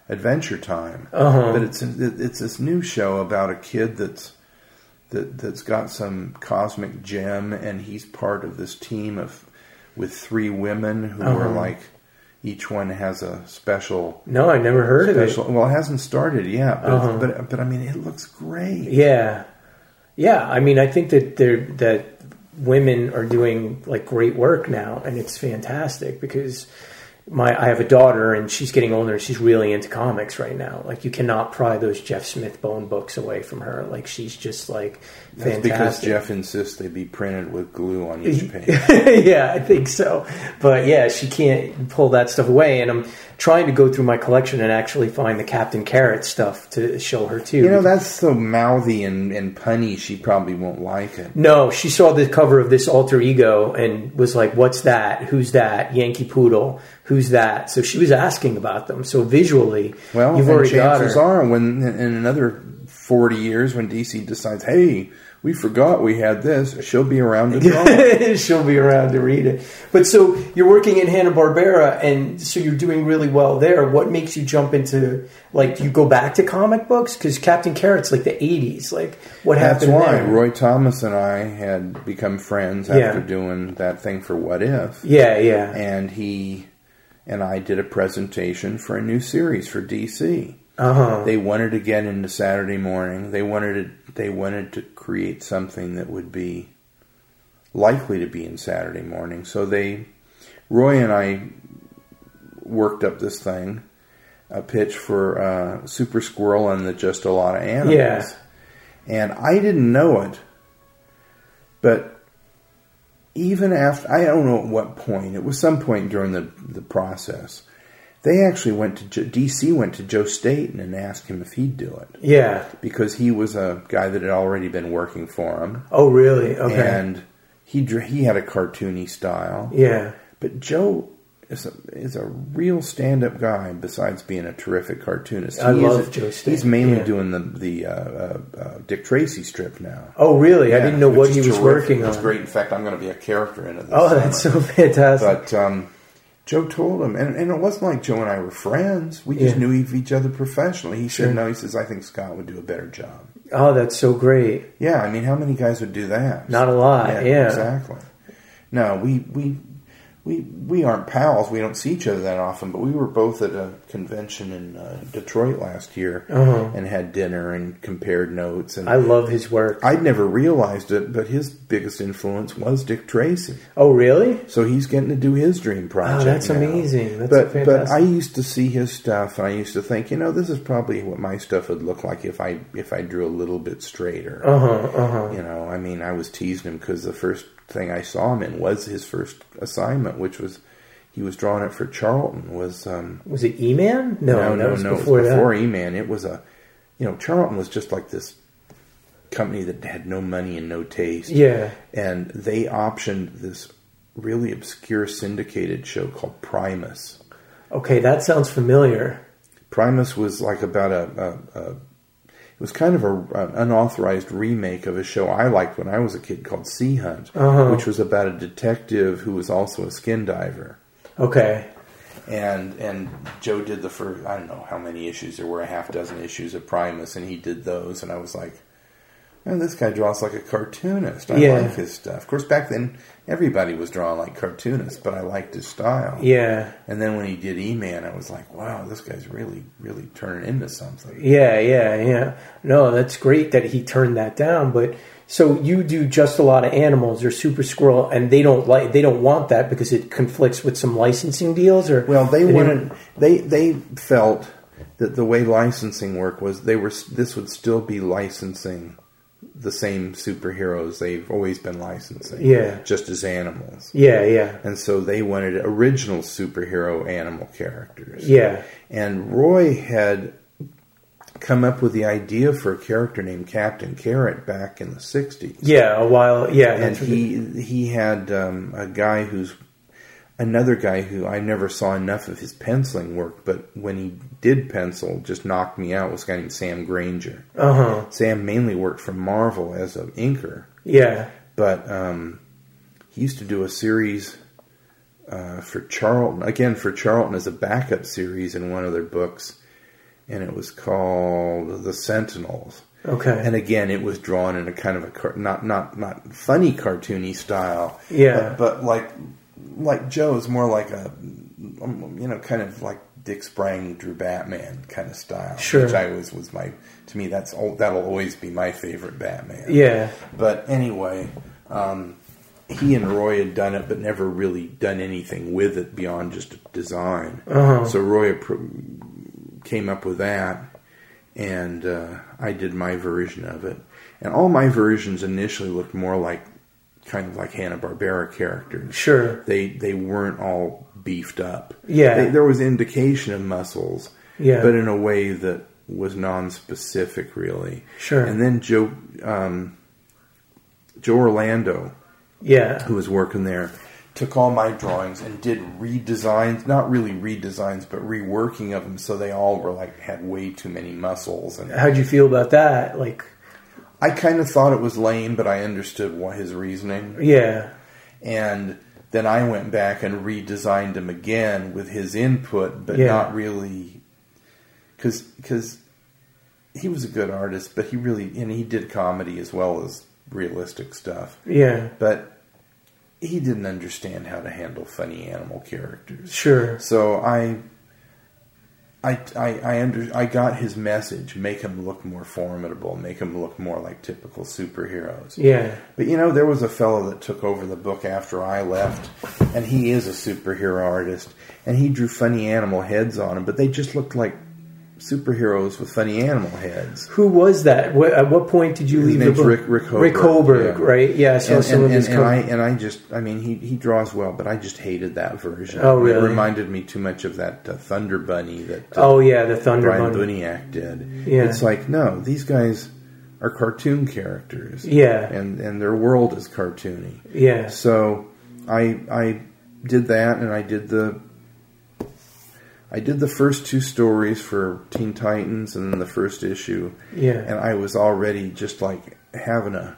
Adventure Time. Uh-huh. But it's this new show about a kid that's got some cosmic gem, and he's part of this team with 3 women who are like, each one has a special. No, I never heard of it. Well, it hasn't started yet, but I mean, it looks great. Yeah. I mean, I think that women are doing like great work now, and it's fantastic because I have a daughter, and she's getting older, and she's really into comics right now. Like, you cannot pry those Jeff Smith Bone books away from her. Like, she's just like fantastic. That's because Jeff insists they be printed with glue on each page. Yeah, I think so. But yeah, she can't pull that stuff away, and I'm trying to go through my collection and actually find the Captain Carrot stuff to show her too. You know, that's so mouthy and punny, she probably won't like it. No, she saw the cover of this Alter Ego and was like, what's that? Who's that? Yankee Poodle. Who's that? So she was asking about them. So visually, well, you've already got her. Chances are, when in another 40 years, when DC decides, hey, we forgot we had this, she'll be around to draw it. She'll be around to read it. But so you're working in Hanna-Barbera, and so you're doing really well there. What makes you jump into, like, you go back to comic books? Because Captain Carrot's like the 80s. Like, what happened there? That's why Roy Thomas and I had become friends after doing that thing for What If. Yeah. And he and I did a presentation for a new series for DC. They wanted to get into Saturday morning. They wanted to create something that would be likely to be in Saturday morning. So Roy and I worked up this thing, a pitch for Super Squirrel and the Just a Lot of Animals. Yeah. And I didn't know it, but even after, I don't know at what point, it was some point during the process, they actually DC went to Joe Staton and asked him if he'd do it. Yeah. Because he was a guy that had already been working for him. Oh, really? Okay. And he had a cartoony style. Yeah. But Joe is a real stand-up guy besides being a terrific cartoonist. I love Joe Staton. He's mainly doing the Dick Tracy strip now. Oh, really? Yeah, I didn't know what he was working on. It's great. In fact, I'm going to be a character in it this summer. That's so fantastic. But Joe told him, and it wasn't like Joe and I were friends. We just knew each other professionally. He said, no, he says, I think Scott would do a better job. Oh, that's so great. Yeah, I mean, how many guys would do that? Not a lot, yeah. Exactly. No, we aren't pals. We don't see each other that often, but we were both at a convention in Detroit last year and had dinner and compared notes. And I love his work. I'd never realized it, but his biggest influence was Dick Tracy. Oh, really? So he's getting to do his dream project. Oh, that's now. Amazing. That's fantastic. But I used to see his stuff, and I used to think, this is probably what my stuff would look like if I drew a little bit straighter. I mean, I was teasing him because the first thing I saw him in was his first assignment, which was he was drawing it for Charlton. Was it E-Man? No, it was before E-Man. It was Charlton was just like this company that had no money and no taste. Yeah, and they optioned this really obscure syndicated show called Primus. Okay, that sounds familiar. Primus was like about it was kind of an unauthorized remake of a show I liked when I was a kid called Sea Hunt, which was about a detective who was also a skin diver. Okay. And Joe did the first, I don't know how many issues there were, a half dozen issues of Primus, and he did those, and I was like, man, this guy draws like a cartoonist. I like his stuff. Of course, back then, everybody was drawing like cartoonists, but I liked his style. Yeah. And then when he did E-Man, I was like, wow, this guy's really, really turning into something. Yeah. No, that's great that he turned that down, but so you do Just a Lot of Animals or Super Squirrel, and they don't want that because it conflicts with some licensing deals, or well, they felt that the way licensing worked was this would still be licensing the same superheroes they've always been licensing, just as animals. Yeah. And so they wanted original superhero animal characters. Yeah. And Roy had come up with the idea for a character named Captain Carrot back in the 60s. Yeah, a while. Yeah. And he had another guy who I never saw enough of his penciling work, but when he did pencil, just knocked me out, was a guy named Sam Granger. Sam mainly worked for Marvel as an inker. Yeah. But he used to do a series for Charlton, again for Charlton as a backup series in one of their books. and it was called The Sentinels. Okay. And again, it was drawn in a kind of a not funny cartoony style. Yeah. But like Joe's more like a kind of like Dick Sprang drew Batman kind of style. Sure. Which was my, to me, that'll always be my favorite Batman. Yeah. But anyway, he and Roy had done it, but never really done anything with it beyond just a design. Uh-huh. So Roy came up with that, and I did my version of it. And all my versions initially looked more like kind of like Hanna-Barbera characters. Sure. They weren't all beefed up. Yeah. There was indication of muscles, Yeah. but in a way that was non-specific, really. Sure. And then Joe Orlando, Yeah. who was working there, took all my drawings and did redesigns, not really redesigns, but reworking of them, so they all were like had way too many muscles. And How'd you feel about that? Like, I kind of thought it was lame, but I understood what his reasoning. yeah. And then I went back and redesigned him again with his input, but Yeah. not really, because he was a good artist, but he did comedy as well as realistic stuff. Yeah. But he didn't understand how to handle funny animal characters. Sure. So I got his message: make him look more formidable, make him look more like typical superheroes. Yeah. But there was a fellow that took over the book after I left, and he is a superhero artist, and he drew funny animal heads on them, but they just looked like superheroes with funny animal heads. Who was that? At what point did you His leave the name's book? Rick Hoberg. Rick Hoberg, Yeah. right? Yeah, I saw some of his he draws well, but I just hated that version. Oh, really? It reminded me too much of that Thunder Bunny that Oh, yeah, the Thunder Brian Bunny. Buniak did. Yeah. It's like, no, these guys are cartoon characters. Yeah. And their world is cartoony. Yeah. So I did that, and I did the first two stories for Teen Titans and then the first issue. Yeah. And I was already just like having a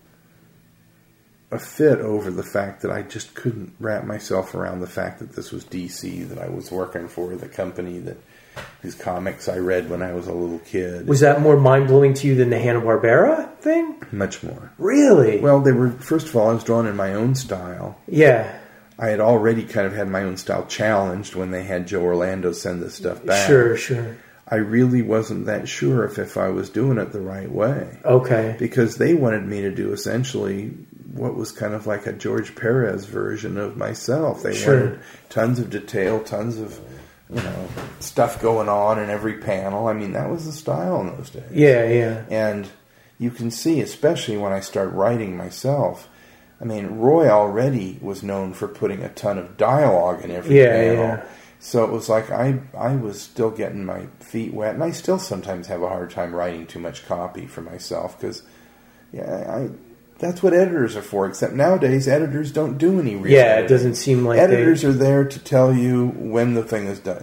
fit over the fact that I just couldn't wrap myself around the fact that this was DC, that I was working for, the company whose comics I read when I was a little kid. Was that more mind-blowing to you than the Hanna-Barbera thing? Much more. Really? Well, they were, first of all, I was drawn in my own style. Yeah. I had already kind of had my own style challenged when they had Joe Orlando send this stuff back. Sure, sure. I really wasn't that sure if I was doing it the right way. Okay. Because they wanted me to do essentially what was kind of like a George Perez version of myself. They Sure. wanted tons of detail, tons of stuff going on in every panel. I mean, that was the style in those days. Yeah, yeah. And you can see, especially when I start writing myself, I mean, Roy already was known for putting a ton of dialogue in every panel. Yeah. So it was like I was still getting my feet wet, and I still sometimes have a hard time writing too much copy for myself because, that's what editors are for. Except nowadays, editors don't do any real Yeah, editing. it doesn't seem like Editors are there to tell you when the thing is done,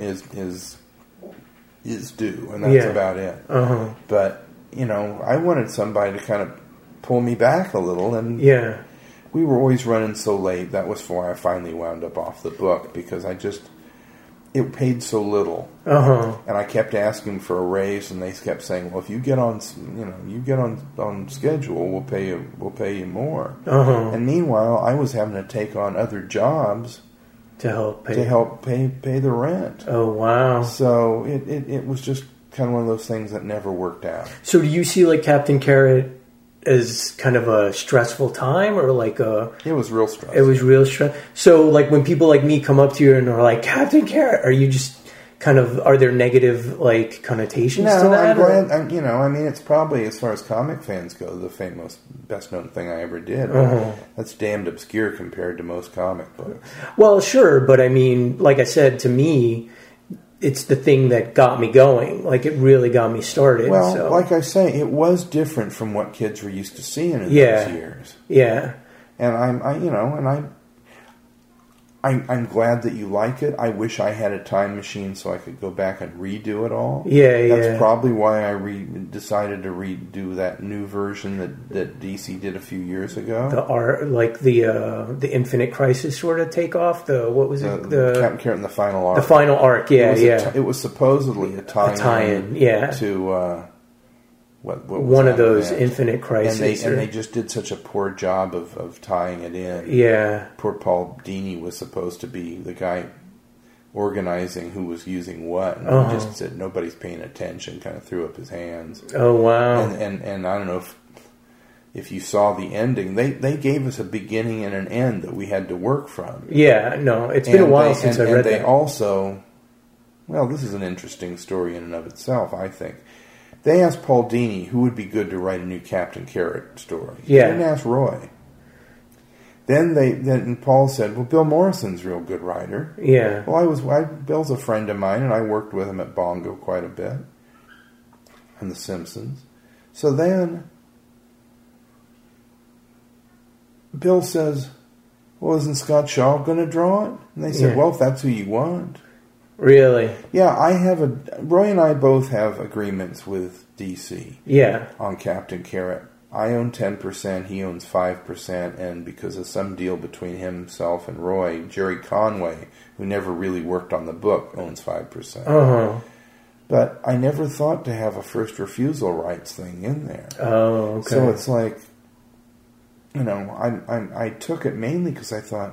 is due, and that's about it. Uh-huh. But I wanted somebody to kind of pull me back a little, and Yeah. we were always running so late. That was why I finally wound up off the book, because it paid so little. Uh-huh. And I kept asking for a raise, and they kept saying, "Well, if you get on, on schedule, we'll pay you more." Uh-huh. And meanwhile, I was having to take on other jobs To help pay. pay the rent. Oh, wow. So it was just kind of one of those things that never worked out. So do you see like Captain Carrot as kind of a stressful time, or like It was real stressful. it was real stress? So like when people like me come up to you and are like, Captain Carrot, are you just kind of, are there negative like connotations to No, that? I'm glad. I mean, it's probably, as far as comic fans go, the famous, best-known thing I ever did. Uh-huh. That's damned obscure compared to most comic books. Well, sure, but I mean, like I said, to me, it's the thing that got me going. Like, it really got me started. Well, so. like I say, it was different from what kids were used to seeing in Yeah. those years. Yeah. And I'm glad that you like it. I wish I had a time machine so I could go back and redo it all. Yeah, That's probably why I decided to redo that new version that DC did a few years ago. The art, like the Infinite Crisis sort of takeoff. The Captain Carrot and the Final Arc. The Final Arc, yeah, It was supposedly a tie-in, to what was one of those event. Infinite Crisis. And they just did such a poor job of tying it in. Yeah. Poor Paul Dini was supposed to be the guy organizing who was using what, and he just said nobody's paying attention, kind of threw up his hands. Oh, wow. And I don't know if you saw the ending, they gave us a beginning and an end that we had to work from. Yeah, no, it's been a while since I read that. And they also, well, this is an interesting story in and of itself, I think. They asked Paul Dini who would be good to write a new Captain Carrot story. Yeah. They didn't ask Roy. Then Paul said, well, Bill Morrison's a real good writer. Yeah. Well, Bill's a friend of mine, and I worked with him at Bongo quite a bit. And The Simpsons. So then Bill says, well, isn't Scott Shaw going to draw it? And they said, well, if that's who you want. Really? Yeah, Roy and I both have agreements with DC. Yeah. On Captain Carrot. I own 10%, he owns 5%, and because of some deal between himself and Roy, Jerry Conway, who never really worked on the book, owns 5%. Uh-huh. But I never thought to have a first refusal rights thing in there. Oh, okay. So it's like, I took it mainly because I thought,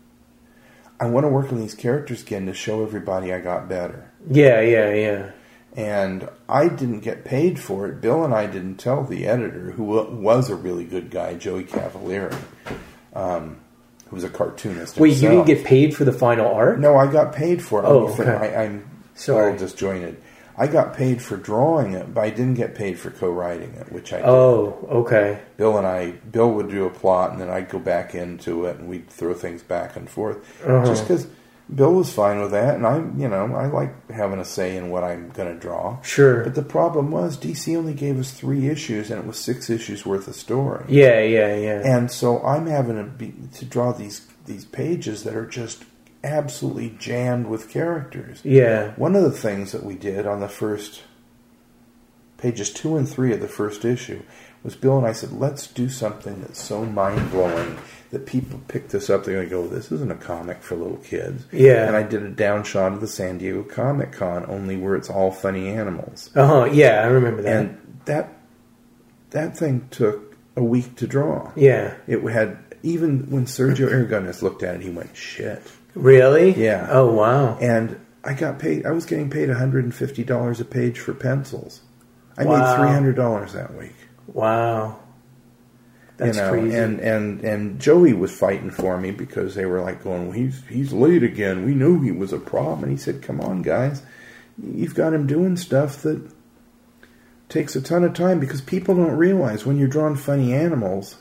I want to work on these characters again to show everybody I got better. Yeah. And I didn't get paid for it. Bill and I didn't tell the editor, who was a really good guy, Joey Cavalieri, who was a cartoonist Wait, himself. you didn't get paid for the final art? No, I got paid for it. Oh, okay. I'm Sorry. all disjointed. I got paid for drawing it, but I didn't get paid for co-writing it, which I did. Oh, okay. Bill would do a plot, and then I'd go back into it, and we'd throw things back and forth. Uh-huh. Just because Bill was fine with that, and I like having a say in what I'm going to draw. Sure. But the problem was, DC only gave us 3 issues, and it was 6 issues worth of story. Yeah. And so I'm having to draw these pages that are just absolutely jammed with characters. Yeah. One of the things that we did on the first pages 2 and 3 of the first issue was Bill and I said, let's do something that's so mind-blowing that people pick this up, they're going to go, this isn't a comic for little kids. Yeah. And I did a down shot of the San Diego Comic Con, only where it's all funny animals. Yeah, I remember that. And that thing took a week to draw. Yeah. It had, even when Sergio Aragonés looked at it, he went, shit. Really? Yeah. Oh, wow. And I was getting paid $150 a page for pencils. I Wow. made $300 that week. Wow. That's crazy. And Joey was fighting for me because they were like going, well, he's late again. We knew he was a problem. And he said, come on, guys. You've got him doing stuff that takes a ton of time because people don't realize when you're drawing funny animals.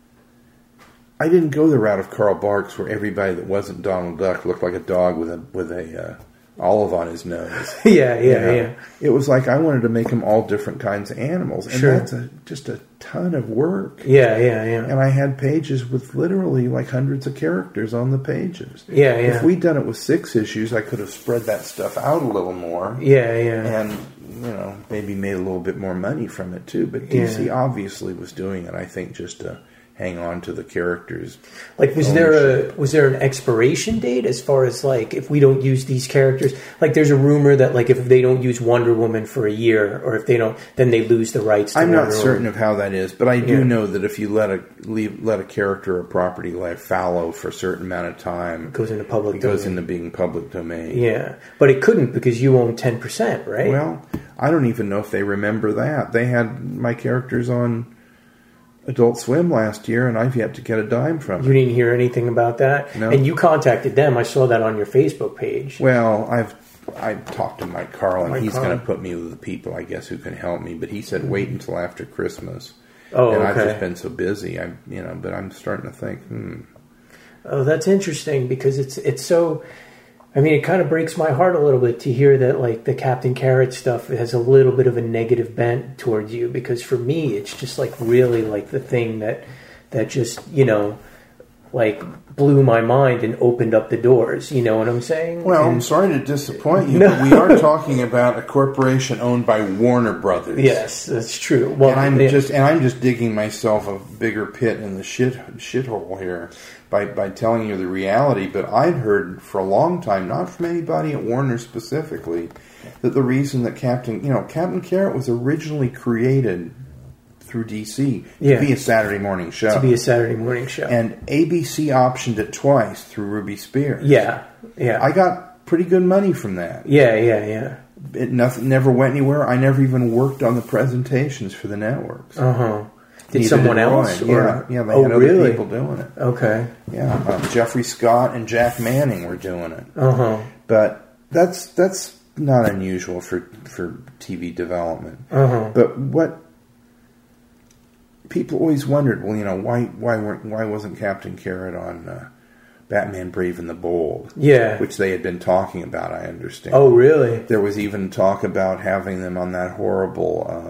I didn't go the route of Carl Barks where everybody that wasn't Donald Duck looked like a dog with a olive on his nose. Yeah. It was like I wanted to make them all different kinds of animals. And Sure. that's just a ton of work. Yeah. And I had pages with literally like hundreds of characters on the pages. Yeah. If we'd done it with 6 issues, I could have spread that stuff out a little more. Yeah. And, maybe made a little bit more money from it too. But DC obviously was doing it, I think, just to hang on to the characters. Like, was there an expiration date as far as like if we don't use these characters? Like, there's a rumor that like if they don't use Wonder Woman for a year, or if they don't, then they lose the rights to I'm Wonder not certain Woman. of how that is, but I do know that if you let a character or property lie fallow for a certain amount of time, It goes into public it domain. goes into being public domain. Yeah, but it couldn't because you own 10%, right? Well, I don't even know if they remember that. They had my characters on Adult Swim last year, and I've yet to get a dime from You it. didn't hear anything about that? No. And you contacted them. I saw that on your Facebook page. Well, I talked to Mike Carlin. Mike He's Carlin. going to put me with the people, I guess, who can help me. But he said wait until after Christmas. Oh, and okay. I've just been so busy. But I'm starting to think, Oh, that's interesting because it's so... I mean, it kind of breaks my heart a little bit to hear that, like, the Captain Carrot stuff has a little bit of a negative bent towards you, because for me, it's just, like, really, like, the thing that just, like blew my mind and opened up the doors. You know what I'm saying? Well, And- I'm sorry to disappoint you, No. but we are talking about a corporation owned by Warner Brothers. yes, that's true. Well, And I'm yeah. just digging myself a bigger pit in the shithole here by telling you the reality. But I'd heard for a long time, not from anybody at Warner specifically, that the reason that Captain Carrot was originally created through DC Yeah. to be a Saturday morning show. to be a Saturday morning show. And ABC optioned it twice through Ruby Spears. yeah. I got pretty good money from that. Yeah. It never went anywhere. I never even worked on the presentations for the networks. Uh-huh. Did Neither someone did Roy. else? Yeah, Or? they Oh, had other really? people doing it. Okay. Yeah, Jeffrey Scott and Jack Manning were doing it. Uh-huh. But that's not unusual for TV development. Uh-huh. But what people always wondered, well, why wasn't Captain Carrot on Batman Brave and the Bold? Yeah. Which they had been talking about, I understand. Oh, really? There was even talk about having them on that horrible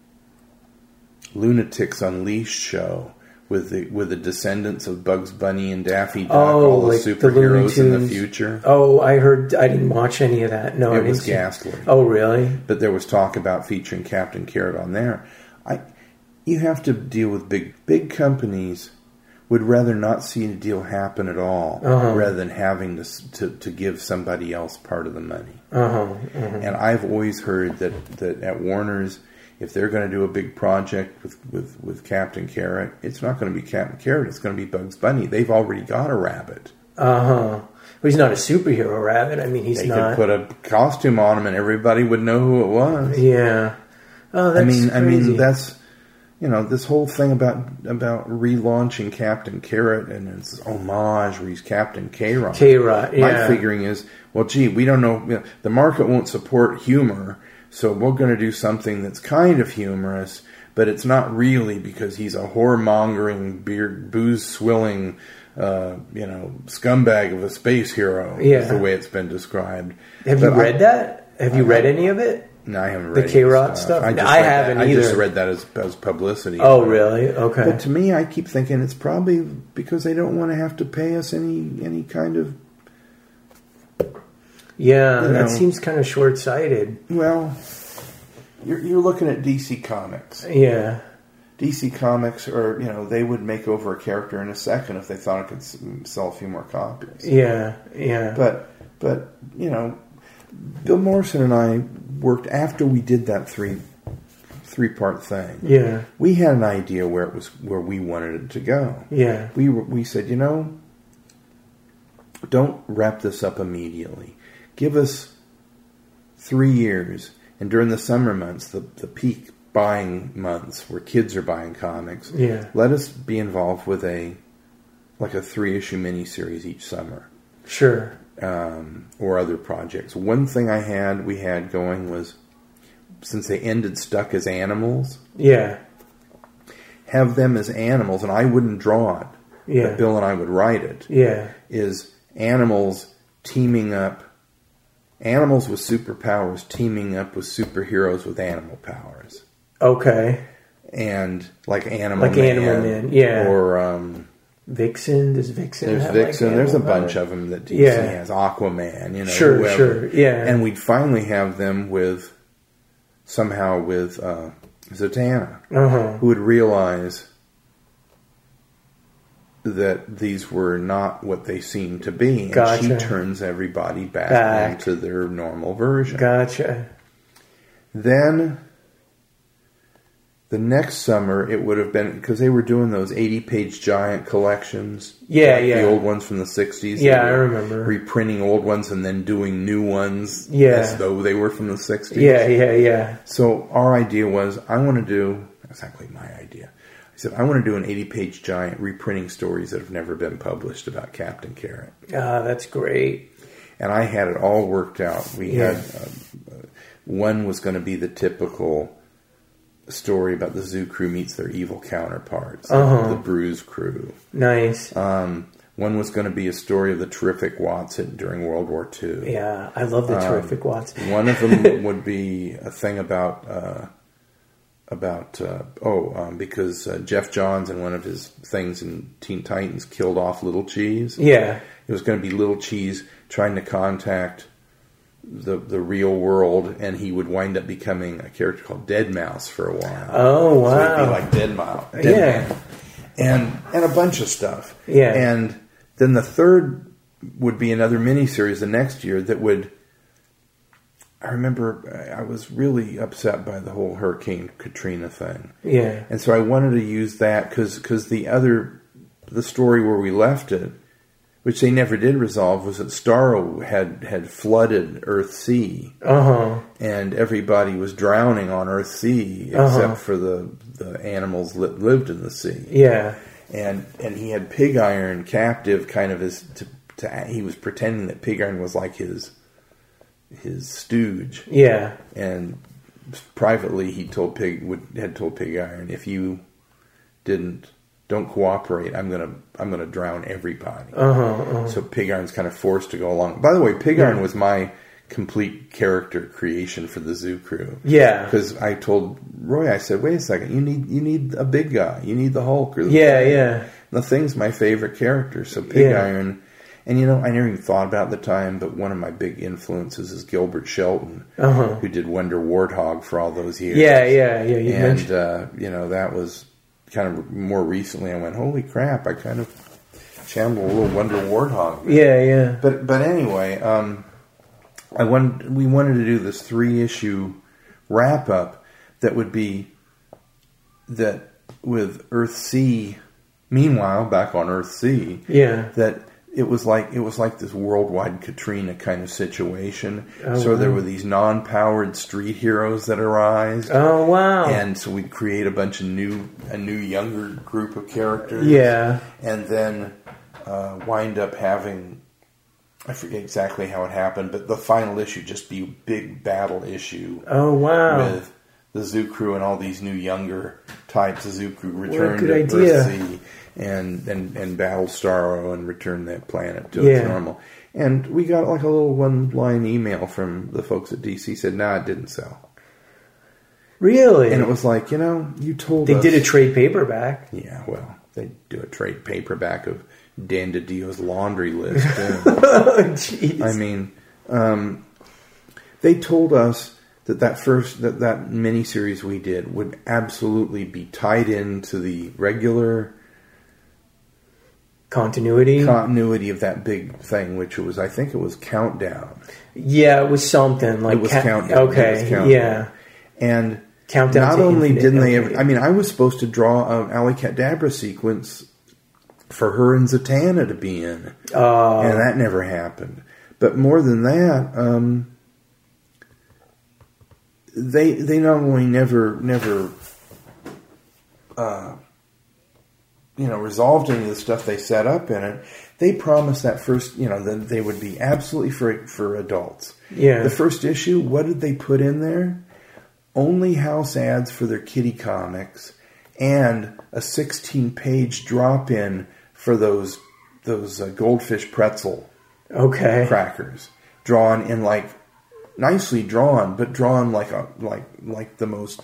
Lunatics Unleashed show with the descendants of Bugs Bunny and Daffy Duck, all the like the Looney superheroes in the Tunes. future. Oh, I heard. I didn't watch any of that. No, I It didn't was see- ghastly. Oh, really? But there was talk about featuring Captain Carrot on there. You have to deal with big companies would rather not see a deal happen at all, rather than having to give somebody else part of the money. And I've always heard that at Warner's, if they're going to do a big project with Captain Carrot, it's not going to be Captain Carrot, it's going to be Bugs Bunny. They've already got a rabbit. Well, he's not a superhero rabbit. I mean, he's They not. could put a costume on him and everybody would know who it was. Yeah. Oh, that's crazy. I mean that's this whole thing about relaunching Captain Carrot and its homage where he's Captain K-Rod. K-Rod, yeah. My figuring is, well, gee, we don't know. The market won't support humor, so we're going to do something that's kind of humorous, but it's not really because he's a whoremongering, booze-swilling, scumbag of a space hero. Yeah. Is the way it's been described. Have you read that? Have you read any of it? No, I haven't The read K-Rod any stuff? I haven't either. I just read that as publicity. Oh, really? Okay. But to me, I keep thinking it's probably because they don't want to have to pay us any kind of. Yeah, that know. seems kind of short-sighted. Well, you're looking at DC Comics. Yeah. DC Comics, or they would make over a character in a second if they thought it could sell a few more copies. Yeah. But Bill Morrison and I worked after we did that three-part thing. Yeah. We had an idea where we wanted it to go. Yeah. We said, don't wrap this up immediately. Give us 3 years, and during the summer months, the peak buying months where kids are buying comics, let us be involved with a 3-issue miniseries each summer. Sure. Or other projects. One thing we had going was, since they ended Stuck as Animals, have them as animals, and I wouldn't draw it, but Bill and I would write it. Is animals teaming up, animals with superpowers teaming up with superheroes with animal powers. Okay. And like Animal Man. Animal Man, yeah. Or Vixen. Does Vixen there's have Vixen. There's a animal bunch power? of them that DC has. Aquaman, Sure, whoever. sure, yeah. And we'd finally have them with Zatanna, who would realize that these were not what they seemed to be, and Gotcha. she turns everybody back into their normal version. Gotcha. Then the next summer, it would have been, because they were doing those 80-page giant collections. The old ones from the 60s. Yeah, I remember. Reprinting old ones and then doing new ones as though they were from the 60s. Yeah. So our idea was, I want to do, exactly my idea. I said, I want to do an 80-page giant reprinting stories that have never been published about Captain Carrot. Ah, that's great. And I had it all worked out. We had, one was going to be the typical story about the Zoo Crew meets their evil counterparts, the Bruise Crew. Nice. One was going to be a story of the Terrific Watson during World War II. Yeah, I love the Terrific Watson. One of them would be a thing about because Jeff Johns in one of his things in Teen Titans killed off Little Cheese. Yeah. It was going to be Little Cheese trying to contact the real world, and he would wind up becoming a character called Dead Mouse for a while. Oh, wow. So he'd be like Dead Mouse. Yeah. Man. And a bunch of stuff. Yeah. And then the third would be another miniseries the next year that would... I remember I was really upset by the whole Hurricane Katrina thing. Yeah. And so I wanted to use that because the story where we left it, which they never did resolve, was that Starro had flooded Earthsea. Uh-huh. And everybody was drowning on Earthsea except for the animals that lived in the sea. Yeah. And he had Pig Iron captive kind of he was pretending that Pig Iron was like his stooge. Yeah. And privately he had told Pig Iron, if you don't cooperate, I'm gonna drown everybody. So Pig Iron's kind of forced to go along. By the way, Pig Iron was my complete character creation for the Zoo Crew. Yeah. Because I told Roy, I said, wait a second, you need a big guy. You need the Hulk or the Thing. Yeah. The Thing's my favorite character, so Pig Iron. And I never even thought about it at the time, but one of my big influences is Gilbert Shelton, who did Wonder Warthog for all those years. Yeah. You and that was kind of more recently. I went, holy crap! I kind of channeled a little Wonder Warthog. Yeah. But anyway, we wanted to do this 3-issue wrap up that would be that with Earthsea. Meanwhile, back on Earthsea, that. It was like this worldwide Katrina kind of situation. There were these non-powered street heroes that arise. Oh wow! And so we'd create a bunch of new younger group of characters. Yeah. And then wind up having, I forget exactly how it happened, but the final issue just be a big battle issue. Oh wow! With the Zoo Crew and all these new younger types. The Zoo Crew returned to Earthsea. And battle Starro and return that planet to its normal. And we got like a little one-line email from the folks at DC said, it didn't sell. Really? And it was like, you told us. They did a trade paperback. Yeah, well, they do a trade paperback of Dan DiDio's laundry list. Oh, jeez. I mean, they told us that miniseries we did would absolutely be tied into the regular... Continuity of that big thing, which was, I think it was Countdown. Yeah, it was something like it was Countdown. Okay, it was Countdown. Yeah. And Countdown. Not only didn't they ever, I was supposed to draw an Alley Cadabra sequence for her and Zatanna to be in, and that never happened. But more than that, they not only never. Resolved any of the stuff they set up in it. They promised that first, that they would be absolutely for adults. Yeah. The first issue, what did they put in there? Only house ads for their kiddie comics and a 16-page drop-in for those goldfish pretzel crackers, drawn in nicely drawn, but drawn like the most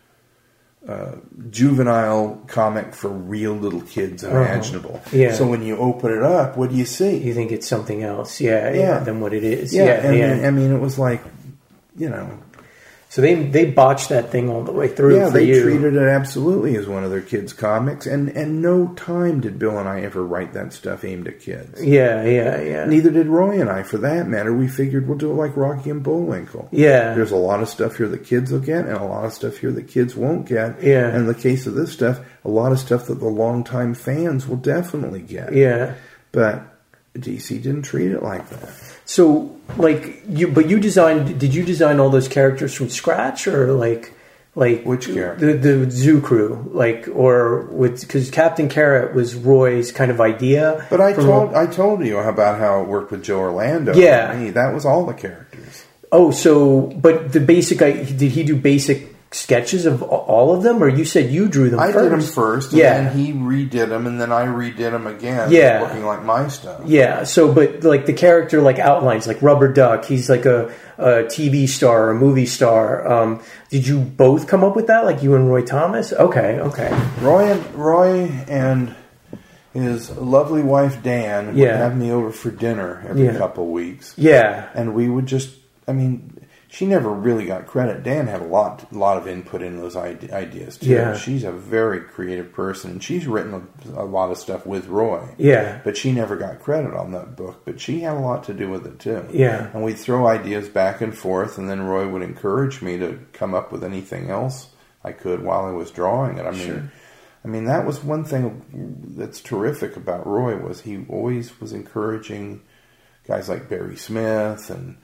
juvenile comic for real little kids imaginable. Yeah. So when you open it up, what do you see? You think it's something else, than what it is. It was like, So they botched that thing all the way through. Yeah, for they you. treated it absolutely as one of their kids' comics, and no time did Bill and I ever write that stuff aimed at kids. Yeah. Neither did Roy and I, for that matter. We figured we'll do it like Rocky and Bullwinkle. Yeah. There's a lot of stuff here that kids will get, and a lot of stuff here that kids won't get. Yeah. And in the case of this stuff, a lot of stuff that the longtime fans will definitely get. Yeah. But DC didn't treat it like that. So, did you design all those characters from scratch, or like which character? The Zoo Crew, because Captain Carrot was Roy's kind of idea. But I told you about how it worked with Joe Orlando. Yeah, that was all the characters. Oh, but the basic, did he do basic sketches of all of them, or you said you drew them I first? did them first, and then he redid them, and then I redid them again, looking like my stuff. Yeah, so, but like the character like outlines, like Rubber Duck, he's like a TV star or a movie star. Did you both come up with that, like you and Roy Thomas? Okay. Roy and his lovely wife Dan would have me over for dinner every couple weeks. Yeah. And we would just, she never really got credit. Dan had a lot of input in those ideas too. Yeah. She's a very creative person, and she's written a lot of stuff with Roy. Yeah. But she never got credit on that book. But she had a lot to do with it too. Yeah. And we'd throw ideas back and forth, and then Roy would encourage me to come up with anything else I could while I was drawing it. That was one thing that's terrific about Roy, was he always was encouraging guys like Barry Smith and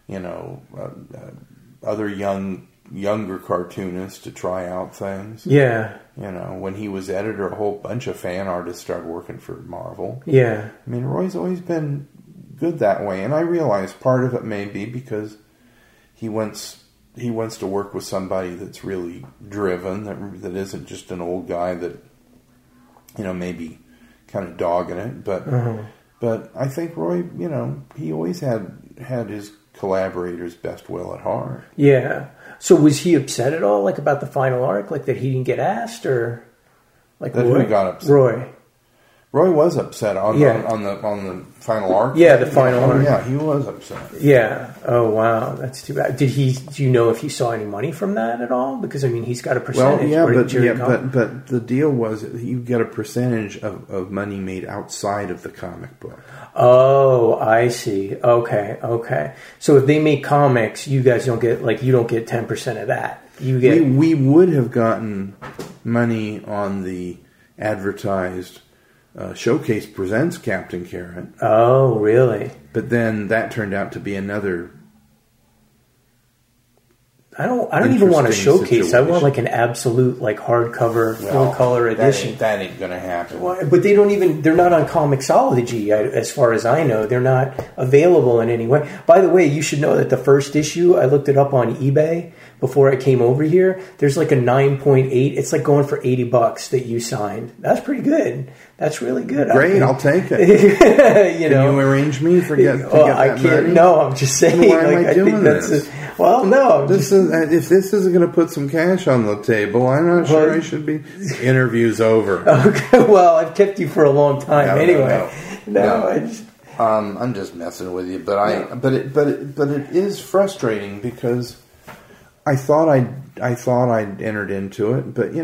other younger cartoonists to try out things. Yeah. When he was editor, a whole bunch of fan artists started working for Marvel. Yeah. Roy's always been good that way, and I realize part of it may be because he wants to work with somebody that's really driven, that isn't just an old guy that, maybe kind of dogging it. But I think Roy, he always had his collaborators' best will at heart. Yeah. So was he upset at all, like about the final arc, like that he didn't get asked, or like that Roy? Who got upset? Roy was upset on the final arc. Yeah, the final arc. Yeah, he was upset. Yeah. Oh wow, that's too bad. Do you know if he saw any money from that at all? Because he's got a percentage. Well, but the deal was you get a percentage of money made outside of the comic book. Oh, I see. Okay. So if they make comics, you guys don't get you don't get 10% of that. You get. We would have gotten money on the advertised. Showcase presents Captain Carrot. Oh, really? But then that turned out to be another. I don't even want a showcase. Situation. I want like an absolute hardcover full color edition. That ain't gonna happen. Well, but they're not on Comixology as far as I know. They're not available in any way. By the way, you should know that the first issue, I looked it up on eBay before I came over here. There's like a 9.8. It's like going for $80 that you signed. That's pretty good. That's really good. Great, I'll take it. Can you arrange me to get that money? No, I'm just saying. Why am I doing this? Well, no. If this isn't going to put some cash on the table, I'm not sure I should be. Interview's over. Okay. Well, I've kept you for a long time anyway. No. I'm just messing with you, but it is frustrating because I thought I'd entered into it, but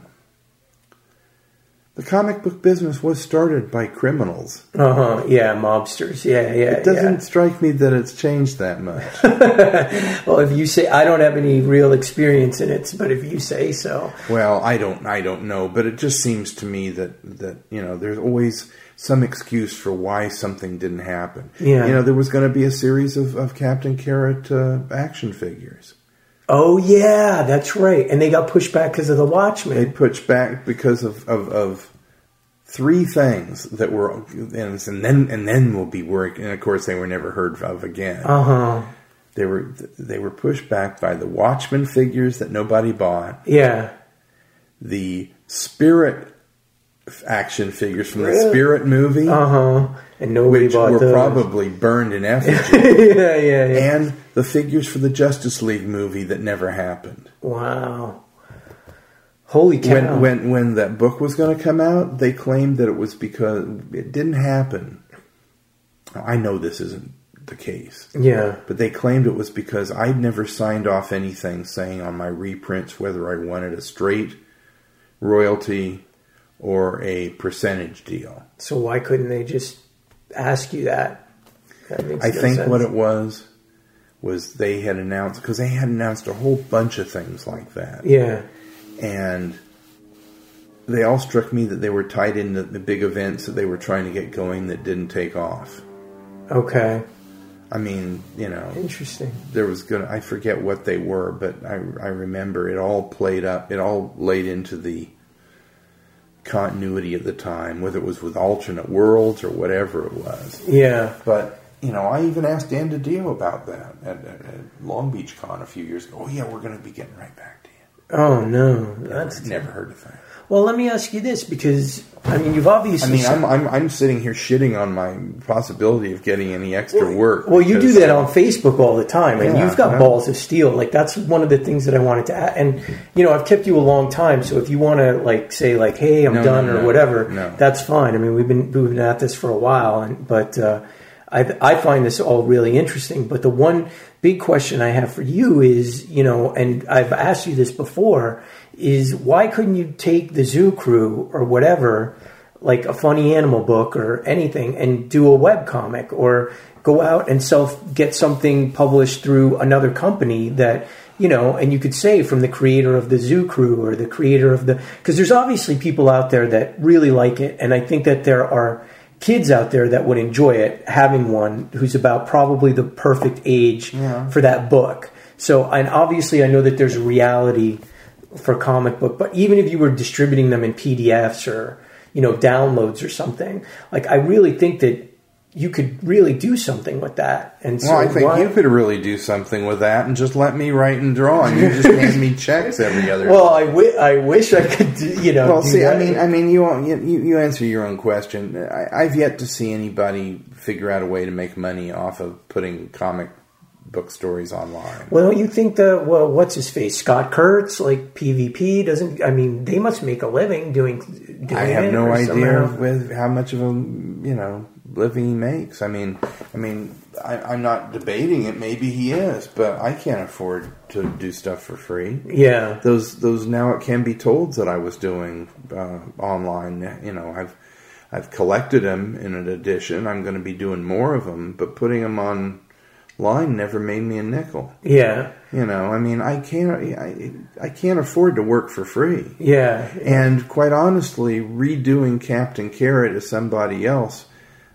the comic book business was started by criminals. Yeah, mobsters. Yeah. It doesn't strike me that it's changed that much. Well, if you say, I don't have any real experience in it, but if you say so. Well, I don't know, but it just seems to me that there's always some excuse for why something didn't happen. Yeah. There was going to be a series of Captain Carrot action figures. Oh, yeah, that's right. And they got pushed back because of the Watchmen. They pushed back because of three things that were, and then we'll be working. And of course, they were never heard of again. They were pushed back by the Watchmen figures that nobody bought. Yeah. The Spirit action figures from the Spirit movie. And nobody bought those. Which were probably burned in effigy. Yeah. And the figures for the Justice League movie that never happened. Wow. Holy cow. When that book was going to come out, they claimed that it was because it didn't happen. I know this isn't the case. Yeah. But they claimed it was because I'd never signed off anything saying on my reprints whether I wanted a straight royalty or a percentage deal. So why couldn't they just ask you that? I think what it was they had announced, because they had announced a whole bunch of things like that. Yeah. And they all struck me that they were tied into the big events that they were trying to get going that didn't take off. Okay. Interesting. There was I forget what they were, but I remember it all played up, it all laid into the continuity at the time, whether it was with alternate worlds or whatever it was. Yeah. But, I even asked Dan DiDio about that at Long Beach Con a few years ago. Oh, yeah, we're going to be getting right back to Oh no, that's Never heard of that. Well, let me ask you this, because I mean, you've obviously. I'm sitting here shitting on my possibility of getting any extra work. Well, you do that on Facebook all the time, and Yeah, you've got no. balls of steel. Like, that's one of the things that I wanted to add. And I've kept you a long time, so if you want to say hey, I'm done or whatever, that's fine. I mean, we've been at this for a while, but I find this all really interesting. But the one big question I have for you is, and I've asked you this before, is why couldn't you take the Zoo Crew or whatever, like a funny animal book or anything, and do a webcomic, or go out and get something published through another company that, and you could say from the creator of the Zoo Crew or the creator of because there's obviously people out there that really like it. And I think that there are kids out there that would enjoy it, having one who's about probably the perfect age for that book. So, and obviously I know that there's a reality for comic book, but even if you were distributing them in PDFs or, downloads or something, like, I really think that you could really do something with that. And so I think you could really do something with that and just let me write and draw, and you just hand me checks every other day. Well, I wish I could do, Well, do see, that. I mean, you answer your own question. I've yet to see anybody figure out a way to make money off of putting comic book stories online. Well, you think what's his face? Scott Kurtz, like PvP, doesn't, I mean, they must make a living doing I have it no or idea somehow. with how much of a, living he makes. I mean, I'm not debating it. Maybe he is, but I can't afford to do stuff for free. Yeah. Those now it can be told that I was doing online. I've collected them in an edition. I'm going to be doing more of them, but putting them online never made me a nickel. Yeah. I can't afford to work for free. Yeah. And quite honestly, redoing Captain Carrot as somebody else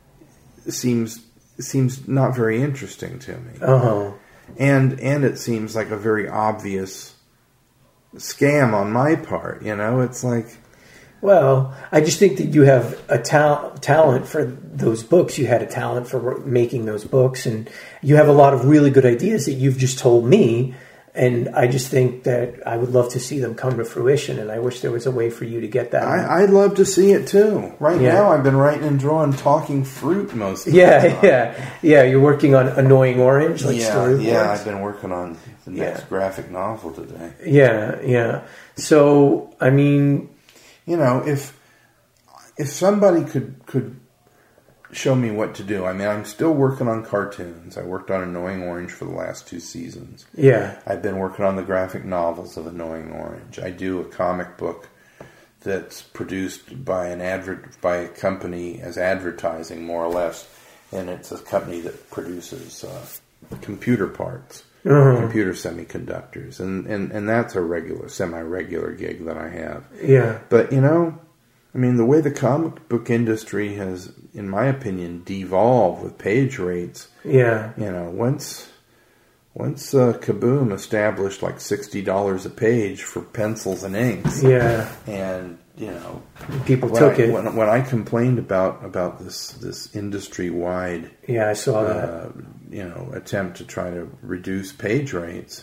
seems not very interesting to me. Uh-huh. And it seems like a very obvious scam on my part. It's like, Well, I just think that you have a talent for those books. You had a talent for making those books, and you have a lot of really good ideas that you've just told me. And I just think that I would love to see them come to fruition, and I wish there was a way for you to get that. I'd love to see it too. Right Yeah. now, I've been writing and drawing Talking Fruit most of the Yeah, time. yeah. You're working on Annoying Orange, like storyboards. Yeah, I've been working on the next graphic novel today. Yeah. So, I mean, if somebody could show me what to do. I mean, I'm still working on cartoons. I worked on Annoying Orange for the last 2 seasons. yeah, I've been working on the graphic novels of Annoying Orange. I do a comic book that's produced by a company as advertising, more or less, and it's a company that produces computer parts, computer semiconductors, and that's a semi-regular gig that I have. yeah, But the way the comic book industry has, in my opinion, devolved with page rates. yeah, Once Kaboom established like $60 a page for pencils and inks, yeah. and People took it. when I complained about this industry wide Yeah, I saw that. attempt to try to reduce page rates,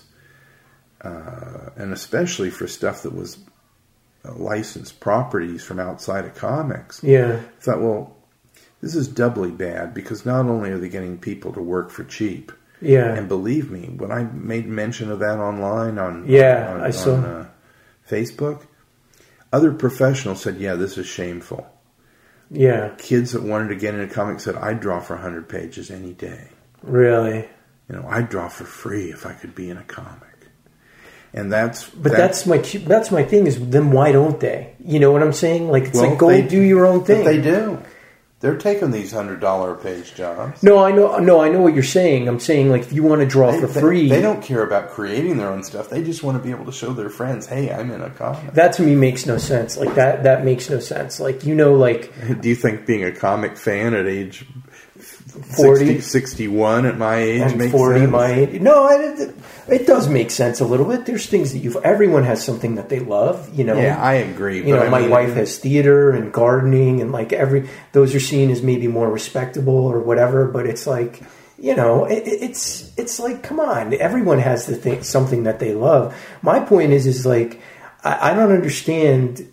and especially for stuff that was licensed properties from outside of comics. Yeah, I thought, well, this is doubly bad, because not only are they getting people to work for cheap, yeah, and believe me, when I made mention of that online on I saw. on Facebook, other professionals said, yeah, this is shameful. yeah. Kids that wanted to get into comics said, I'd draw for 100 pages any day. Really. I'd draw for free if I could be in a comic. And that's my thing is, then why don't they? You know what I'm saying? Like, it's like, go they- do your own thing. But they do. They're taking these $100 a page jobs. No, I know what you're saying. I'm saying, like, if you want to draw for free, They don't care about creating their own stuff. They just want to be able to show their friends, hey, I'm in a comic. that to me makes no sense. Like, that makes no sense. Like, like, Do you think being a comic fan at age 40, 61 at my age and makes 40 sense? my age. No, it does make sense a little bit. There's things that everyone has something that they love, Yeah, I agree. My wife has theater and gardening, and like those are seen as maybe more respectable or whatever. But it's like, you know, it's like, come on, everyone has the thing, something that they love. My point is like, I don't understand,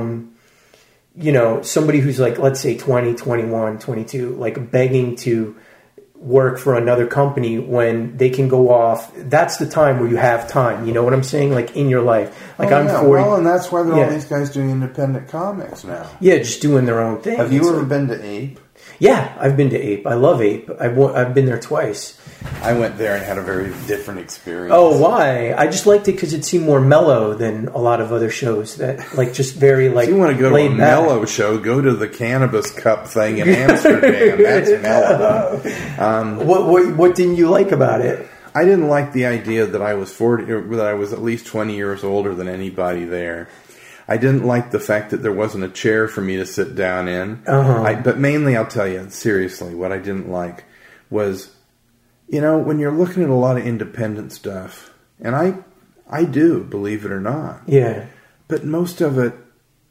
you know, somebody who's like, let's say 20, 21, 22, like begging to work for another company when they can go off. That's the time where you have time. You know what I'm saying? Like in your life. Like I'm 40. Well, and that's why there are all these guys doing independent comics now. Yeah, just doing their own thing. Have you ever been to Ape? Yeah, I've been to Ape. I love Ape. I've been there twice. I went there and had a very different experience. Oh, why? I just liked it because it seemed more mellow than a lot of other shows that, like, just very, like, if you want to go to a back. mellow show, go to the Cannabis Cup thing in Amsterdam. That's mellow. What didn't you like about it? I didn't like the idea that I was 40, or that I was at least 20 years older than anybody there. I didn't like the fact that there wasn't a chair for me to sit down in. But mainly, I'll tell you, seriously, what I didn't like was, you know, when you're looking at a lot of independent stuff, and I do, believe it or not. Yeah. But most of it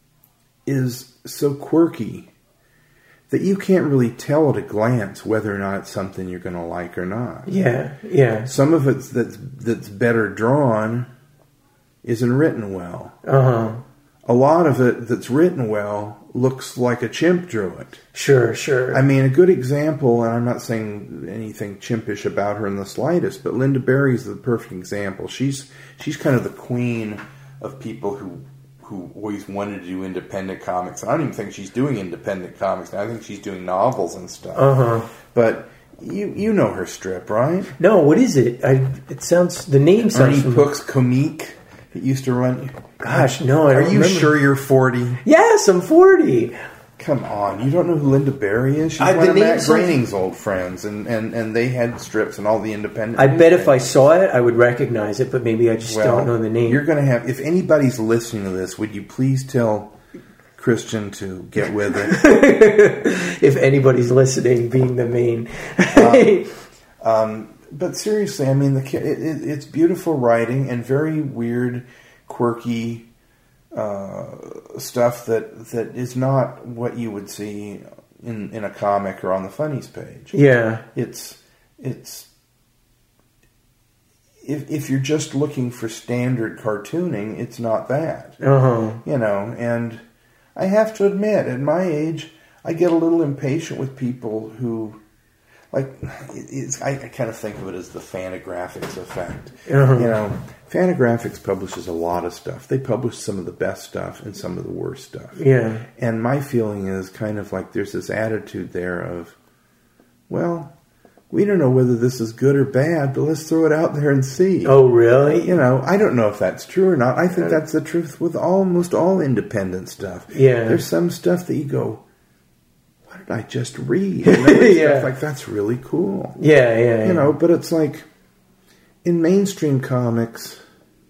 is so quirky that you can't really tell at a glance whether or not it's something you're going to like or not. Yeah, yeah. Some of it that's better drawn isn't written well. A lot of it that's written well looks like a chimp drew it. Sure. I mean, a good example, and I'm not saying anything chimpish about her in the slightest, but Linda Berry's the perfect example. She's kind of the queen of people who always wanted to do independent comics. I don't even think she's doing independent comics now. I think she's doing novels and stuff. But you know her strip, right? No, what is it? It sounds, the name sounds Ernie Puck's Comique. It used to run. Gosh, no, I don't remember. Are you sure you're 40? Yes, I'm 40. Come on, you don't know who Linda Berry is? She's one of Matt Groening's old friends, and they had strips and all the independent. I bet if I saw it, I would recognize it, but maybe I just don't know the name. You're going to have, if anybody's listening to this, would you please tell Christian to get with it? If anybody's listening, being the main. But seriously, I mean, it's beautiful writing and very weird, quirky stuff that is not what you would see in a comic or on the funnies page. Yeah, it's if you're just looking for standard cartooning, it's not that. You know, and I have to admit, at my age, I get a little impatient with people who. Like, I kind of think of it as the Fantagraphics effect. You know, Fantagraphics publishes a lot of stuff. They publish some of the best stuff and some of the worst stuff. Yeah. And my feeling is kind of like there's this attitude there of, well, we don't know whether this is good or bad, but let's throw it out there and see. Oh, really? You know, I don't know if that's true or not. I think that's the truth with almost all independent stuff. Yeah. There's some stuff that you go, what did I just read? You know, stuff like that's really cool. Yeah. You know, but it's like in mainstream comics,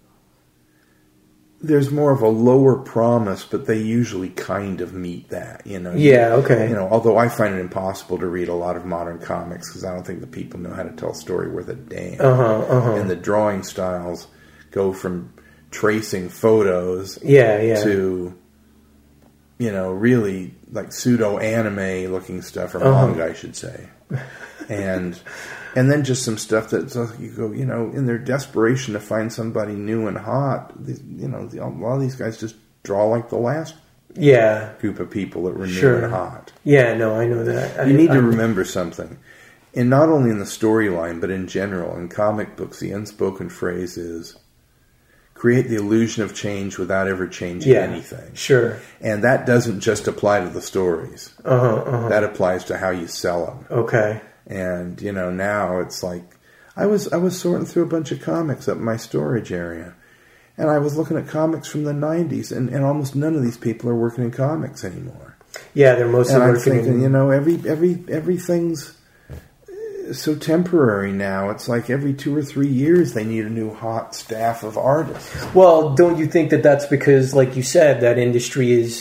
there's more of a lower promise, but they usually kind of meet that. You know. Yeah. Okay. You know, although I find it impossible to read a lot of modern comics because I don't think the people know how to tell a story worth a damn. And the drawing styles go from tracing photos, to, you know, really like pseudo anime looking stuff, or manga, I should say, and then just some stuff that you go, you know, in their desperation to find somebody new and hot, you know, a lot of these guys just draw like the last group of people that were new and hot. Yeah, no, I know that. You need to remember something, and not only in the storyline, but in general, in comic books, the unspoken phrase is, create the illusion of change without ever changing anything. Sure. And that doesn't just apply to the stories. That applies to how you sell them. Okay. And, you know, now it's like, I was sorting through a bunch of comics up in my storage area. And I was looking at comics from the 90s, and almost none of these people are working in comics anymore. Yeah, they're mostly working working in... And I'm thinking, you know, everything's so temporary now. It's like every 2 or 3 years they need a new hot staff of artists. Well, don't you think that that's because, like you said, that industry is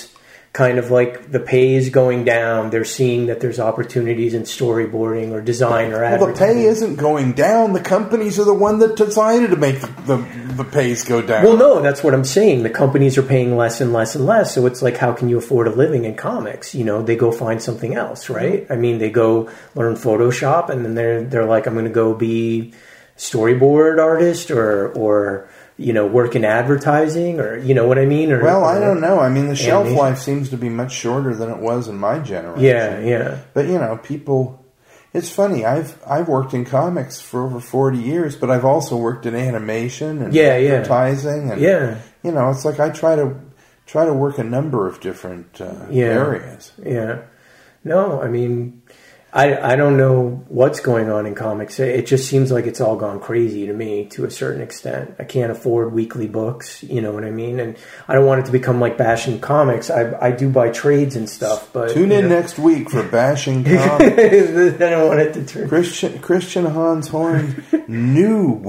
kind of like the pay is going down. They're seeing that there's opportunities in storyboarding or design or Well, the advertising. pay isn't going down. The companies are the one that decided to make the pays go down. Well, no, that's what I'm saying. The companies are paying less and less and less. So it's like, how can you afford a living in comics? You know, they go find something else, right? I mean, they go learn Photoshop, and then they're like, I'm going to go be storyboard artist or you know, work in advertising, or you know what I mean? Well, I don't know. I mean, the shelf animation. life seems to be much shorter than it was in my generation. Yeah. But you know, people. It's funny. I've worked in comics for over 40 years, but I've also worked in animation and advertising, and you know, it's like I try to work a number of different areas. Yeah. No, I mean, I don't know what's going on in comics. It just seems like it's all gone crazy to me to a certain extent. I can't afford weekly books, you know what I mean? And I don't want it to become like bashing comics. I do buy trades and stuff, but Tune in next week for Bashing Comics. I don't want it to turn Christian Hans Horn new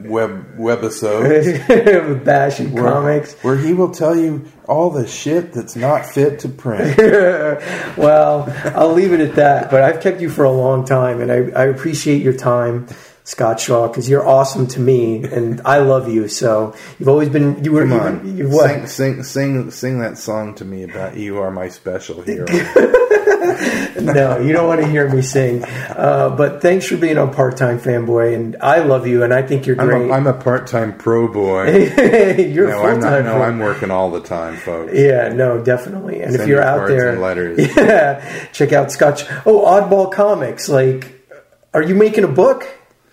webisode bashing comics. where he will tell you all the shit that's not fit to print. Well, I'll leave it at that. But I've kept you for a long time, and I appreciate your time, Scott Shaw, because you're awesome to me, and I love you. So you've always been. You were. Come on, you what? sing that song to me about you are my special hero. No, you don't want to hear me sing. But thanks for being on Part-Time Fanboy, and I love you, and I think you're great. I'm a part-time pro boy. You're full-time. No, I'm working all the time, folks. Yeah, no, definitely. And Send if you're me out cards there, and letters. yeah, check out Scott. Oh, Oddball Comics. Like, are you making a book?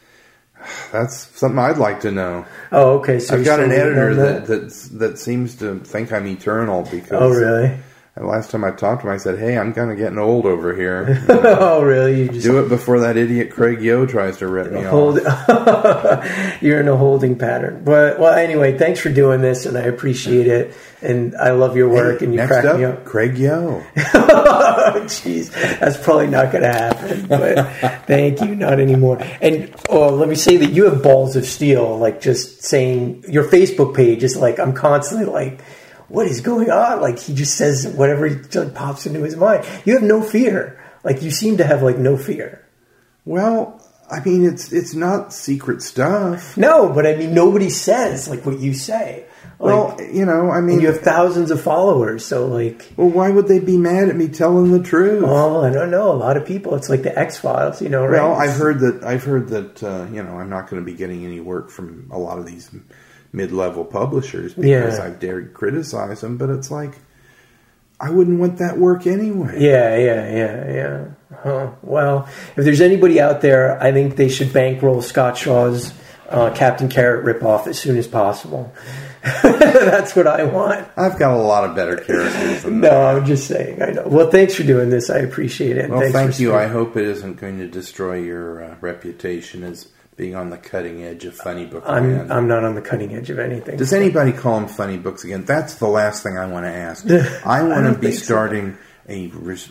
That's something I'd like to know. Oh, okay. So I've got an still editor working on that seems to think I'm eternal because. Oh, really? The last time I talked to him, I said, "Hey, I'm kind of getting old over here. Oh, really? You just Do it before that idiot Craig Yo tries to rip me off." You're in a holding pattern. But well, anyway, thanks for doing this, and I appreciate it, and I love your work, and you Next crack up, me up. Craig Yo. Jeez, that's probably not going to happen. But thank you, not anymore. And let me say that you have balls of steel. Like just saying your Facebook page is like I'm constantly like, what is going on? Like he just says whatever pops into his mind. You have no fear. Like you seem to have like no fear. Well, I mean, it's not secret stuff. No, but I mean nobody says like what you say. Like, Well, you know, I mean, and you have thousands of followers, so like. well, why would they be mad at me telling the truth? Oh, I don't know. A lot of people, it's like the X-Files, you know, right? Well, I've heard that. You know, I'm not going to be getting any work from a lot of these mid-level publishers because I've dared criticize them. But it's like I wouldn't want that work anyway. Yeah. Huh. Well, if there's anybody out there, I think they should bankroll Scott Shaw's Captain Carrot ripoff as soon as possible. That's what I want. I've got a lot of better characters than No, that. I'm just saying. I know. Well, thanks for doing this. I appreciate it. Well, Thanks thank for you. I speaking. hope it isn't going to destroy your reputation as being on the cutting edge of funny book I'm land. not on the cutting edge of anything. Does anybody call them funny books again? That's the last thing I want to ask. I want to don't be think so. starting a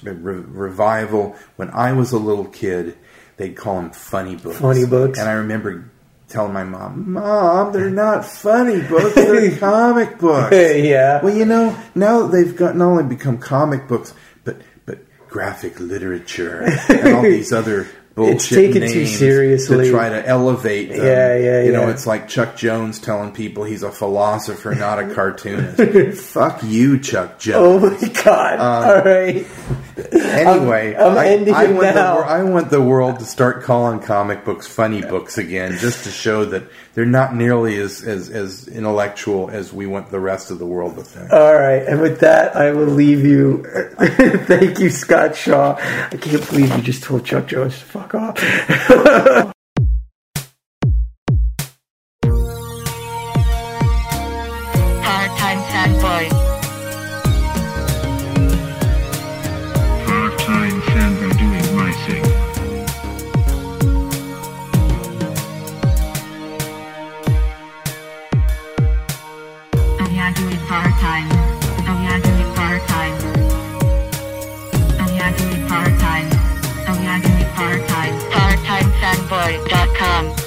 revival. When I was a little kid, they'd call them funny books. Funny books. And I remember telling my Mom, they're not funny books, they're comic books. Yeah. Well, you know, now that they've got not only become comic books, but graphic literature and all these other bullshit It's taken names too seriously. to try to elevate them. Yeah. You know, it's like Chuck Jones telling people he's a philosopher, not a cartoonist. Fuck you, Chuck Jones. Oh my God! All right. Anyway, I'm ending it now. I want the world to start calling comic books funny books again, just to show that they're not nearly as intellectual as we want the rest of the world to think. All right, and with that, I will leave you. Thank you, Scott Shaw. I can't believe you just told Chuck Jones to fuck off. Part-time fanboy. Part-time fanboy doing my thing. Oh yeah, doing part-time. Oh yeah, doing part-time. Oh yeah, doing part-time. Oh yeah, doing part-time. Part-timefanboy.com